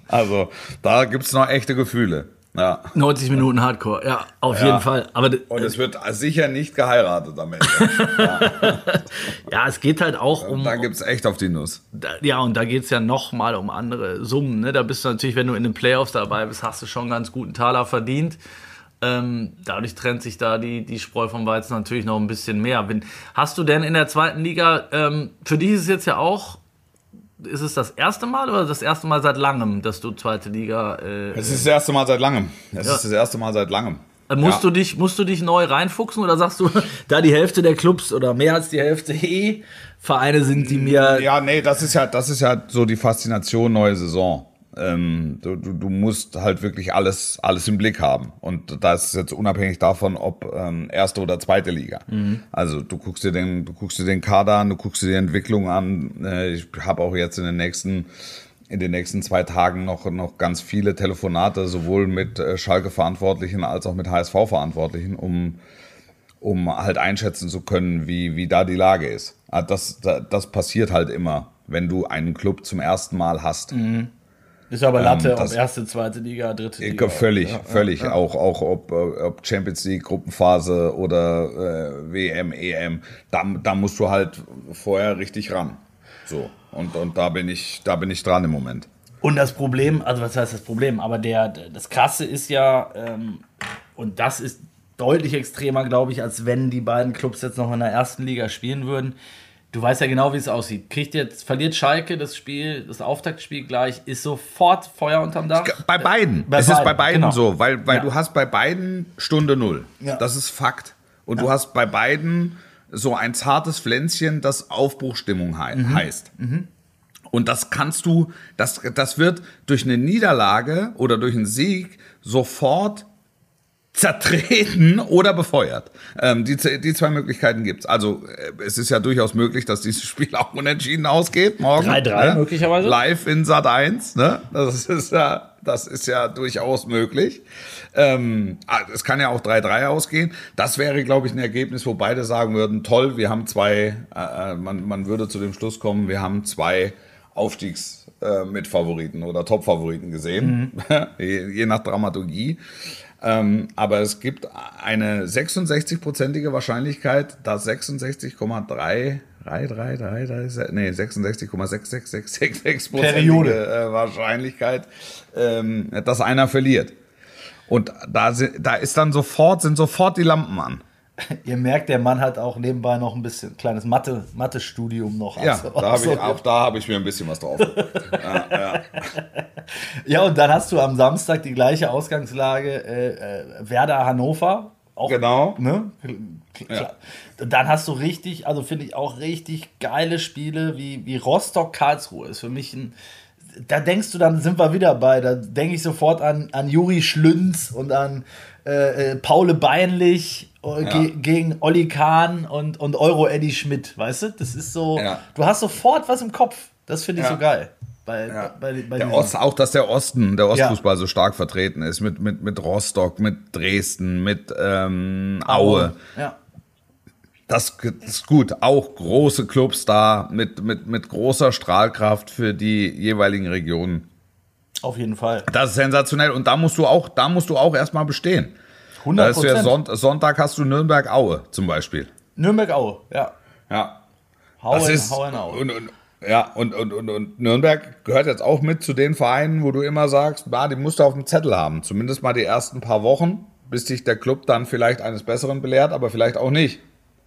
Also, da gibt es noch echte Gefühle. Ja. neunzig Minuten Hardcore, ja, auf ja. jeden Fall. Aber, und es wird sicher nicht geheiratet am Ende. ja. ja, es geht halt auch um... Da gibt es echt auf die Nuss. Da, ja, und da geht es ja nochmal um andere Summen. Ne? Da bist du natürlich, wenn du in den Playoffs dabei bist, hast du schon einen ganz guten Taler verdient. Ähm, dadurch trennt sich da die, die Spreu vom Weizen natürlich noch ein bisschen mehr. Wenn, hast du denn in der zweiten Liga, ähm, für dich ist es jetzt ja auch... Ist es das erste Mal oder das erste Mal seit langem, dass du zweite Liga... Äh, es ist das erste Mal seit langem. Es ja. ist das erste Mal seit langem. Äh, musst, ja. du dich, musst du dich neu reinfuchsen oder sagst du, da die Hälfte der Clubs oder mehr als die Hälfte eh Vereine sind, die mir... Ja, nee, das ist ja, das ist ja so die Faszination neue Saison. Ähm, du, du, du musst halt wirklich alles, alles im Blick haben. Und das ist jetzt unabhängig davon, ob ähm, erste oder zweite Liga. Mhm. Also du guckst dir den, du guckst dir den Kader an, du guckst dir die Entwicklung an. Äh, ich habe auch jetzt in den nächsten, in den nächsten zwei Tagen noch, noch ganz viele Telefonate, sowohl mit äh, Schalke-Verantwortlichen als auch mit H S V-Verantwortlichen, um, um halt einschätzen zu können, wie, wie da die Lage ist. Also das, das passiert halt immer, wenn du einen Club zum ersten Mal hast. Mhm. Ist aber Latte, ähm, das, ob erste, zweite Liga, dritte Liga. Völlig, ja, völlig. Ja, ja. Auch, auch ob, ob Champions League, Gruppenphase oder äh, W M, E M. Da, da musst du halt vorher richtig ran. So. Und, und da bin ich, da bin ich dran im Moment. Und das Problem, also was heißt das Problem? Aber der, das Krasse ist ja, ähm, und das ist deutlich extremer, glaube ich, als wenn die beiden Clubs jetzt noch in der ersten Liga spielen würden. Du weißt ja genau, wie es aussieht. Kriegt jetzt, verliert Schalke das Spiel, das Auftaktspiel gleich, ist sofort Feuer unterm Dach? Bei beiden. Bei es beiden, ist bei beiden genau. so, weil, weil ja. du hast bei beiden Stunde Null. Ja. Das ist Fakt. Und ja. du hast bei beiden so ein zartes Pflänzchen, das Aufbruchstimmung he- mhm. heißt. Mhm. Und das kannst du, das, das wird durch eine Niederlage oder durch einen Sieg sofort zertreten oder befeuert. Ähm, die, die zwei Möglichkeiten gibt's. Also äh, es ist ja durchaus möglich, dass dieses Spiel auch unentschieden ausgeht morgen. drei drei ne? möglicherweise. Live in Sat eins. Ne? Das ist ja, das ist ja durchaus möglich. Ähm, es kann ja auch drei drei ausgehen. Das wäre, glaube ich, ein Ergebnis, wo beide sagen würden, toll, wir haben zwei, äh, man, man würde zu dem Schluss kommen, wir haben zwei Aufstiegsmitfavoriten äh, oder Top-Favoriten gesehen, mhm. je, je nach Dramaturgie. Ähm, aber es gibt eine sechsundsechzig-prozentige Wahrscheinlichkeit, dass sechsundsechzig Komma drei, drei, drei, drei, drei, nee, sechsundsechzig Komma sechs sechs sechs sechs sechs prozentige äh, Wahrscheinlichkeit, ähm, dass einer verliert. Und da, da ist dann sofort, sind sofort die Lampen an. Ihr merkt, der Mann hat auch nebenbei noch ein bisschen kleines Mathe, Mathe-Studium noch. Ja, da hab ich, auch da habe ich mir ein bisschen was drauf. ja, ja. ja, und dann hast du am Samstag die gleiche Ausgangslage, äh, äh, Werder Hannover. Auch, genau. Ne? Ja. Dann hast du richtig, also finde ich auch richtig geile Spiele wie, wie Rostock-Karlsruhe. Ist für mich ein, da denkst du, dann sind wir wieder bei, da denke ich sofort an, an Juri Schlünz und an äh, äh, Paule Beinlich ja. ge- gegen Olli Kahn und, und Euro-Eddie Schmidt, weißt du? Das ist so, ja. du hast sofort was im Kopf. Das finde ich ja. so geil. Bei, ja. bei, bei der Ost, auch, dass der Osten, der Ostfußball ja. so stark vertreten ist, mit, mit, mit Rostock, mit Dresden, mit ähm, Aue. Ja. Das ist gut. Auch große Clubs da mit, mit, mit großer Strahlkraft für die jeweiligen Regionen. Auf jeden Fall. Das ist sensationell. Und da musst du auch, da musst du auch erstmal bestehen. hundert Prozent. Da ist ja Sonntag, Sonntag hast du Nürnberg-Aue zum Beispiel. Nürnberg-Aue, ja. Ja. Hau das in, ist, hau in Aue. Und, und, ja, und, und, und, und Nürnberg gehört jetzt auch mit zu den Vereinen, wo du immer sagst, bah, die musst du auf dem Zettel haben. Zumindest mal die ersten paar Wochen, bis dich der Club dann vielleicht eines Besseren belehrt, aber vielleicht auch nicht.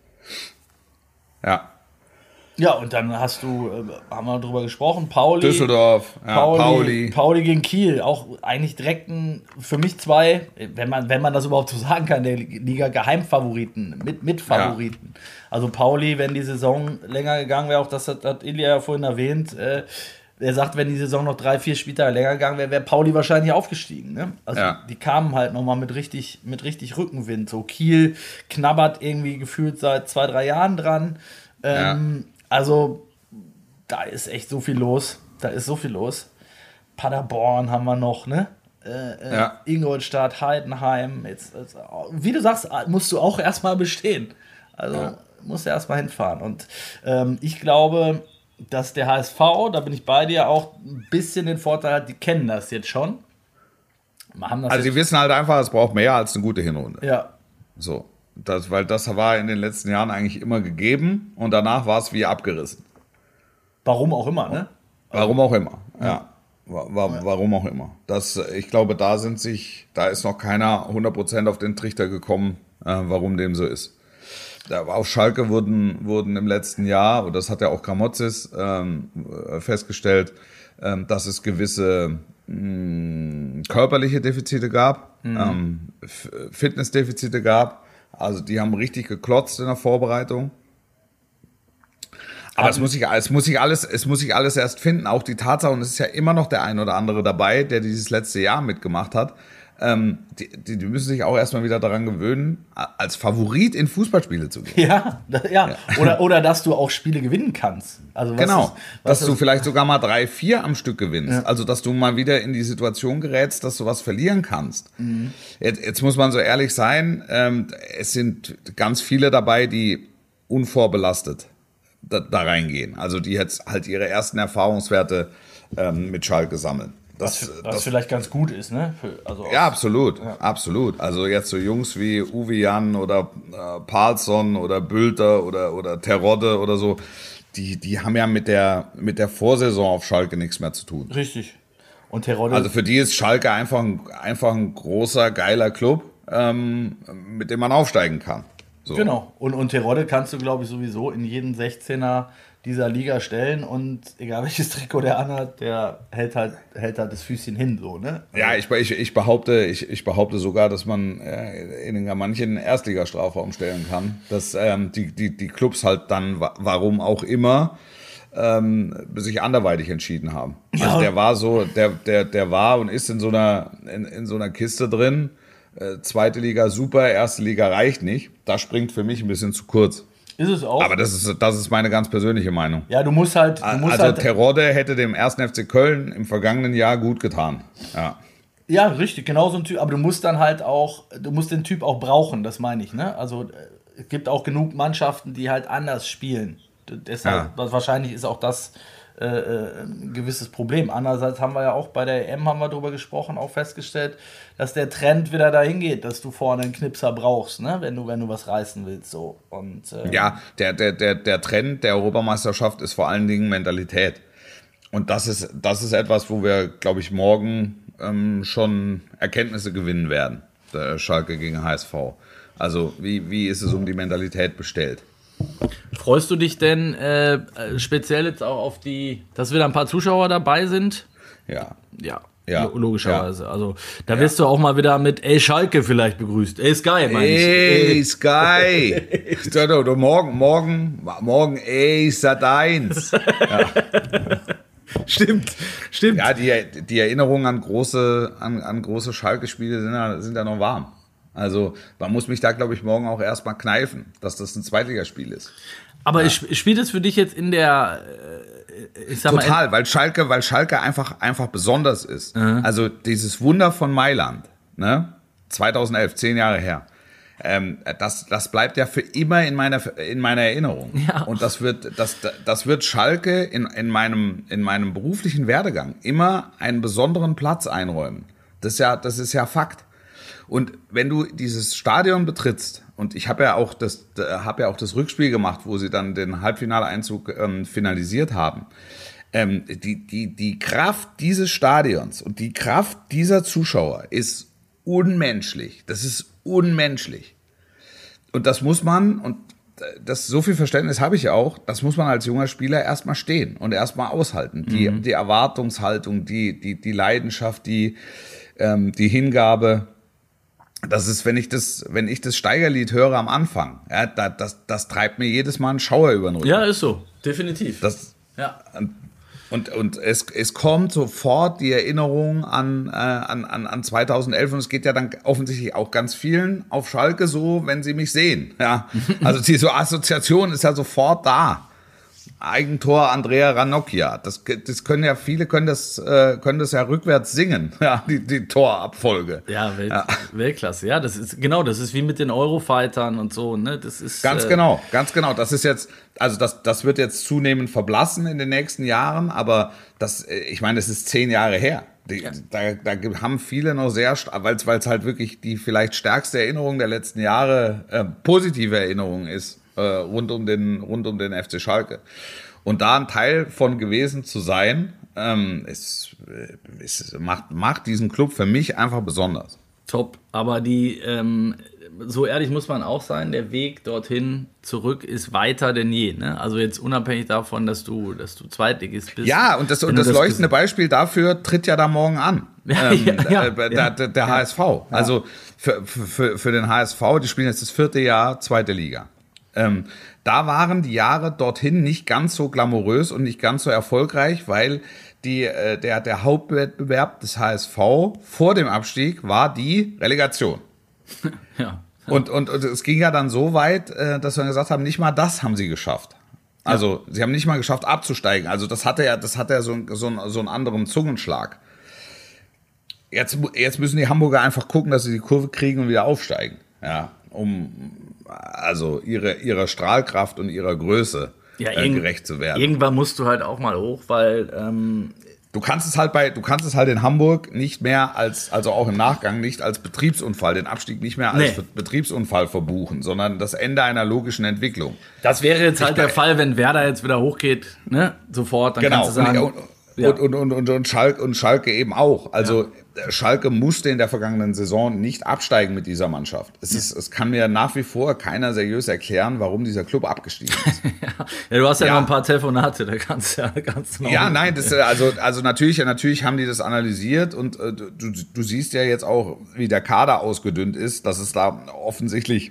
Ja. Ja, und dann hast du, äh, haben wir drüber gesprochen, Pauli. Düsseldorf, ja, Pauli, Pauli. Pauli gegen Kiel. Auch eigentlich direkt ein, für mich zwei, wenn man, wenn man das überhaupt so sagen kann, der Liga Geheimfavoriten, mit, Mitfavoriten. Ja. Also Pauli, wenn die Saison länger gegangen wäre, auch das hat, hat Ilja ja vorhin erwähnt, äh, er sagt, wenn die Saison noch drei, vier Spieltage länger gegangen wäre, wäre Pauli wahrscheinlich aufgestiegen. Ne? Also ja. die kamen halt nochmal mit richtig, mit richtig Rückenwind. So Kiel knabbert irgendwie gefühlt seit zwei, drei Jahren dran. Ähm, ja. Also da ist echt so viel los. Da ist so viel los. Paderborn haben wir noch, ne? Äh, ja. Ingolstadt, Heidenheim. Jetzt, jetzt, wie du sagst, musst du auch erstmal bestehen. Also ja. musst du erstmal hinfahren. Und ähm, ich glaube, dass der H S V, da bin ich bei dir, auch ein bisschen den Vorteil hat, die kennen das jetzt schon. Haben das Also jetzt, die wissen halt einfach, es braucht mehr als eine gute Hinrunde. ja, So, das, weil das war in den letzten Jahren eigentlich immer gegeben und danach war es wie abgerissen. warum auch immer, ne? Warum auch immer, ja. Wa- wa- Warum auch immer. Das, ich glaube, da sind sich, da ist noch keiner hundert Prozent auf den Trichter gekommen, äh, warum dem so ist. Da, auf Schalke wurden, wurden im letzten Jahr, und das hat ja auch Gramotzis ähm, festgestellt, ähm, dass es gewisse mh, körperliche Defizite gab, mhm. ähm, F- Fitnessdefizite gab. Also die haben richtig geklotzt in der Vorbereitung. Aber es muss, sich, es, muss sich alles, es muss sich alles erst finden. Auch die Tatsache, und es ist ja immer noch der ein oder andere dabei, der dieses letzte Jahr mitgemacht hat. Ähm, die, die, die müssen sich auch erstmal wieder daran gewöhnen, als Favorit in Fußballspiele zu gehen. Ja, da, ja. ja. Oder, oder dass du auch Spiele gewinnen kannst. Also was genau, ist, was dass du ist, vielleicht sogar mal drei, vier am Stück gewinnst. Ja. Also, dass du mal wieder in die Situation gerätst, dass du was verlieren kannst. Mhm. Jetzt, jetzt muss man so ehrlich sein, ähm, es sind ganz viele dabei, die unvorbelastet da, da reingehen. Also, die jetzt halt ihre ersten Erfahrungswerte ähm, mit Schalke sammeln. Das, was, was das, vielleicht ganz gut ist, ne? Für, also ja, absolut, ja. absolut. Also jetzt so Jungs wie Uwe Jan oder äh, Palsson oder Bülter oder, oder Terodde oder so, die, die haben ja mit der, mit der Vorsaison auf Schalke nichts mehr zu tun. Richtig. Und Terodde, also für die ist Schalke einfach ein, einfach ein großer, geiler Club, ähm, mit dem man aufsteigen kann. So. Genau. Und, und Terodde kannst du, glaube ich, sowieso in jeden sechzehner dieser Liga stellen und egal welches Trikot der anhat, der hält halt, hält halt das Füßchen hin, so, ne? Ja, ich, ich, ich, behaupte, ich, ich behaupte sogar, dass man äh, in manchen Erstligastrafraum stellen kann, dass ähm, die, die, die Clubs halt dann, warum auch immer, ähm, sich anderweitig entschieden haben. Ja. Also der war so, der, der, der war und ist in so einer, in, in so einer Kiste drin, äh, zweite Liga super, erste Liga reicht nicht. Das springt für mich ein bisschen zu kurz. Ist es auch. Aber das ist, das ist meine ganz persönliche Meinung. Ja, du musst halt. Du musst also halt, Terodde hätte dem ersten F C Köln im vergangenen Jahr gut getan. Ja, ja, richtig, genau so ein Typ. Aber du musst dann halt auch, du musst den Typ auch brauchen, das meine ich. Ne? Also es gibt auch genug Mannschaften, die halt anders spielen. Deshalb, ja. Wahrscheinlich ist auch das äh, ein gewisses Problem. Andererseits haben wir ja auch bei der E M haben wir darüber gesprochen, auch festgestellt, dass der Trend wieder dahin geht, dass du vorne einen Knipser brauchst, ne? wenn du wenn du was reißen willst. So. Und, ähm, ja, der, der, der, der Trend der Europameisterschaft ist vor allen Dingen Mentalität. Und das ist, das ist etwas, wo wir, glaube ich, morgen ähm, schon Erkenntnisse gewinnen werden. Der Schalke gegen H S V. Also wie, wie ist es um die Mentalität bestellt? Freust du dich denn äh, speziell jetzt auch auf die, dass wieder ein paar Zuschauer dabei sind? Ja. Ja, ja. logischerweise. Ja. Also da ja. wirst du auch mal wieder mit Ey Schalke vielleicht begrüßt. Ey Sky, meine ich. Ey Sky. du, du, morgen, morgen, morgen, ey Sat eins. Ja. Stimmt, stimmt. Ja, die, die Erinnerungen an große, an, an große Schalke-Spiele sind ja, sind ja noch warm. Also man muss mich da, glaube ich, morgen auch erstmal kneifen, dass das ein Zweitligaspiel ist. Aber ja. Spielt es für dich jetzt in der... Ich sag Total, mal, weil Schalke, weil Schalke einfach, einfach besonders ist. Mhm. Also dieses Wunder von Mailand, ne? zweitausendelf, zehn Jahre her. Ähm, das, das bleibt ja für immer in meiner, in meiner Erinnerung. Ja. Und das wird, das, das wird Schalke in, in, meinem, in meinem beruflichen Werdegang immer einen besonderen Platz einräumen. Das ist ja, das ist ja Fakt. Und wenn du dieses Stadion betrittst, und ich habe ja auch das, habe ja auch das Rückspiel gemacht, wo sie dann den Halbfinaleinzug ähm, finalisiert haben. Ähm, die, die, die Kraft dieses Stadions und die Kraft dieser Zuschauer ist unmenschlich. Das ist unmenschlich. Und das muss man, und das, so viel Verständnis habe ich ja auch, das muss man als junger Spieler erstmal stehen und erstmal aushalten. Die, mhm. die Erwartungshaltung, die, die, die Leidenschaft, die, ähm, die Hingabe. Das ist, wenn ich das, wenn ich das Steigerlied höre am Anfang, ja, das, das, das treibt mir jedes Mal einen Schauer über den Rücken. Ja, ist so, definitiv. Das, ja. Und, und es, es kommt sofort die Erinnerung an, äh, an, an, an zweitausendelf und es geht ja dann offensichtlich auch ganz vielen auf Schalke so, wenn sie mich sehen. Ja, also diese Assoziation ist ja sofort da. Eigentor Andrea Ranocchia. Das, das können ja viele können das äh, können das ja rückwärts singen, ja, die, die Torabfolge. Ja, Welt, ja, Weltklasse. Ja, das ist genau, das ist wie mit den Eurofightern und so, ne? Das ist ganz äh, genau, ganz genau. Das ist jetzt, also das das wird jetzt zunehmend verblassen in den nächsten Jahren, aber das, ich meine, das ist zehn Jahre her. Die, ja. da, da haben viele noch sehr, weil es halt wirklich die vielleicht stärkste Erinnerung der letzten Jahre, äh, positive Erinnerung ist. Rund um den rund um den F C Schalke. Und da ein Teil von gewesen zu sein, ähm, ist, ist, macht, macht diesen Club für mich einfach besonders. Top, aber die, ähm, so ehrlich muss man auch sein, der Weg dorthin zurück ist weiter denn je. Ne? Also jetzt unabhängig davon, dass du, dass du Zweitligist bist. Ja, und das, und das, das leuchtende Beispiel dafür tritt ja da morgen an. Ja, ähm, ja, ja, der, ja, der, der ja. H S V. Also für, für, für den H S V, die spielen jetzt das vierte Jahr zweite Liga. Ähm, da waren die Jahre dorthin nicht ganz so glamourös und nicht ganz so erfolgreich, weil die, äh, der, der Hauptwettbewerb des H S V vor dem Abstieg war die Relegation. Ja. Und, und, und es ging ja dann so weit, äh, dass wir gesagt haben, nicht mal das haben sie geschafft. Also ja. sie haben nicht mal geschafft abzusteigen. Also das hatte ja, das hatte ja so, so, so einen anderen Zungenschlag. Jetzt, jetzt müssen die Hamburger einfach gucken, dass sie die Kurve kriegen und wieder aufsteigen. Ja, um also ihre, ihrer Strahlkraft und ihrer Größe ja, äh, gerecht zu werden. Irgendwann musst du halt auch mal hoch, weil ähm du kannst es halt bei, du kannst es halt in Hamburg nicht mehr als, also auch im Nachgang nicht als Betriebsunfall, den Abstieg nicht mehr als nee. Betriebsunfall verbuchen, sondern das Ende einer logischen Entwicklung. Das wäre jetzt halt ich der mein, Fall, wenn Werder jetzt wieder hochgeht, ne, sofort, dann genau. kannst du sagen. Und, ja. und, und, und, und, Schalke, und Schalke eben auch. Also ja. Schalke musste in der vergangenen Saison nicht absteigen mit dieser Mannschaft. Es, ist, es kann mir nach wie vor keiner seriös erklären, warum dieser Club abgestiegen ist. ja, du hast ja, ja noch ein paar Telefonate, da kannst du ja ganz genau. Ja, nein, das, also, also natürlich, natürlich haben die das analysiert und äh, du, du siehst ja jetzt auch, wie der Kader ausgedünnt ist, dass es da offensichtlich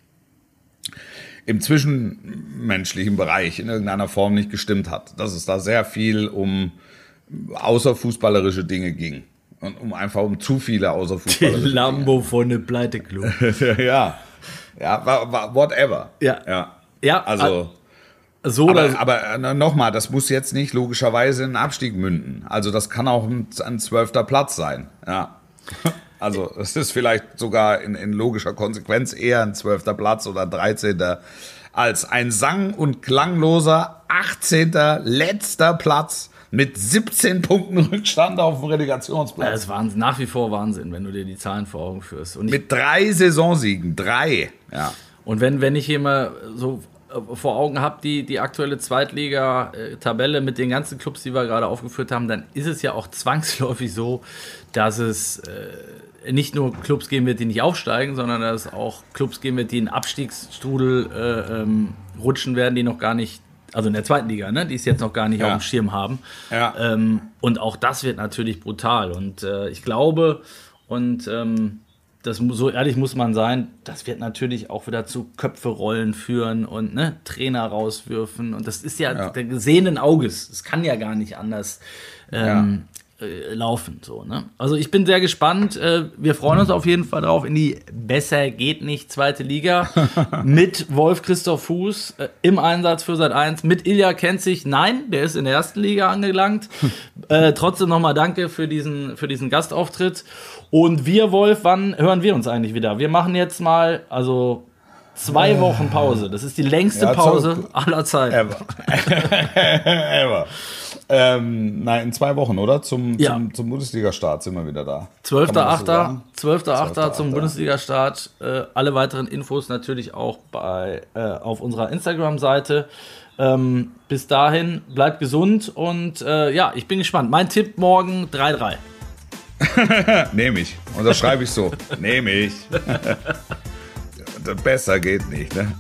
im zwischenmenschlichen Bereich in irgendeiner Form nicht gestimmt hat. Dass es da sehr viel um außerfußballerische Dinge ging. Und um einfach um zu viele außerfußballerische Dinge. Die Lambo von dem Pleite-Club. ja, ja, whatever. Ja, ja. ja also. So aber aber nochmal, das muss jetzt nicht logischerweise in einen Abstieg münden. Also das kann auch ein, ein zwölfter Platz sein. Ja. Also es ist vielleicht sogar in, in logischer Konsequenz eher ein zwölfter Platz oder dreizehnter als ein sang- und klangloser achtzehnter letzter Platz mit siebzehn Punkten Rückstand auf dem Relegationsplatz. Ja, das ist Wahnsinn, nach wie vor Wahnsinn, wenn du dir die Zahlen vor Augen führst. Und ich, mit drei Saisonsiegen, drei. Ja. Und wenn, wenn ich hier mal so vor Augen habe, die, die aktuelle Zweitliga-Tabelle mit den ganzen Clubs, die wir gerade aufgeführt haben, dann ist es ja auch zwangsläufig so, dass es äh, nicht nur Clubs geben wird, die nicht aufsteigen, sondern dass es auch Clubs geben wird, die in den Abstiegsstrudel äh, ähm, rutschen werden, die noch gar nicht, also in der zweiten Liga, ne, die es jetzt noch gar nicht ja. auf dem Schirm haben. Ja. Ähm, und auch das wird natürlich brutal. Und äh, ich glaube, und ähm, das, so ehrlich muss man sein, das wird natürlich auch wieder zu Köpfe-Rollen führen und ne, Trainer rauswürfen. Und das ist ja, ja. der gesehenen Auges. Das kann ja gar nicht anders ähm, ja. äh, laufen. So, ne? Also ich bin sehr gespannt. Äh, wir freuen uns auf jeden Fall drauf in die Besser geht nicht zweite Liga mit Wolf-Christoph Fuß äh, im Einsatz für Sat eins. Mit Ilja Kenzig. Nein, der ist in der ersten Liga angelangt. äh, trotzdem nochmal danke für diesen, für diesen Gastauftritt. Und wir, Wolf, wann hören wir uns eigentlich wieder? Wir machen jetzt mal, also zwei Wochen Pause. Das ist die längste ja, Pause so aller Zeiten. Ever. Ever. Ähm, nein, in zwei Wochen, oder? Zum, ja. zum, zum Bundesliga-Start sind wir wieder da. zwölfter achter zum Bundesliga-Start. Äh, alle weiteren Infos natürlich auch bei, äh, auf unserer Instagram-Seite. Ähm, bis dahin, bleibt gesund und äh, ja, ich bin gespannt. Mein Tipp morgen drei drei. Nehme ich. Und das schreibe ich so. Nehme ich. Besser geht nicht, ne?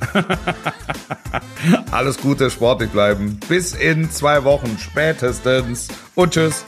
Alles Gute, sportlich bleiben. Bis in zwei Wochen spätestens. Und tschüss.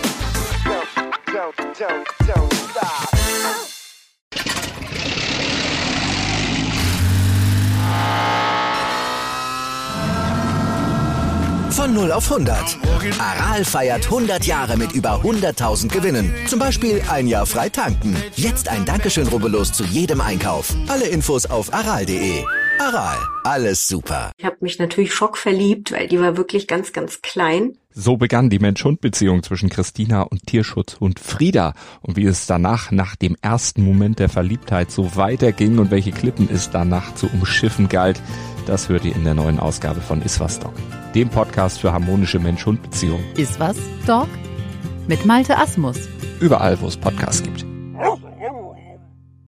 Von null auf hundert. Aral feiert hundert Jahre mit über hunderttausend Gewinnen. Zum Beispiel ein Jahr frei tanken. Jetzt ein Dankeschön, rubbellos zu jedem Einkauf. Alle Infos auf aral punkt de. Aral, alles super. Ich habe mich natürlich schockverliebt, weil die war wirklich ganz, ganz klein. So begann die Mensch-Hund-Beziehung zwischen Christina und Tierschutzhund Frieda. Und wie es danach, nach dem ersten Moment der Verliebtheit, so weiterging und welche Klippen es danach zu umschiffen galt, das hört ihr in der neuen Ausgabe von Iswas Dog, dem Podcast für harmonische Mensch-Hund-Beziehungen. Iswas Dog mit Malte Asmus. Überall, wo es Podcasts gibt.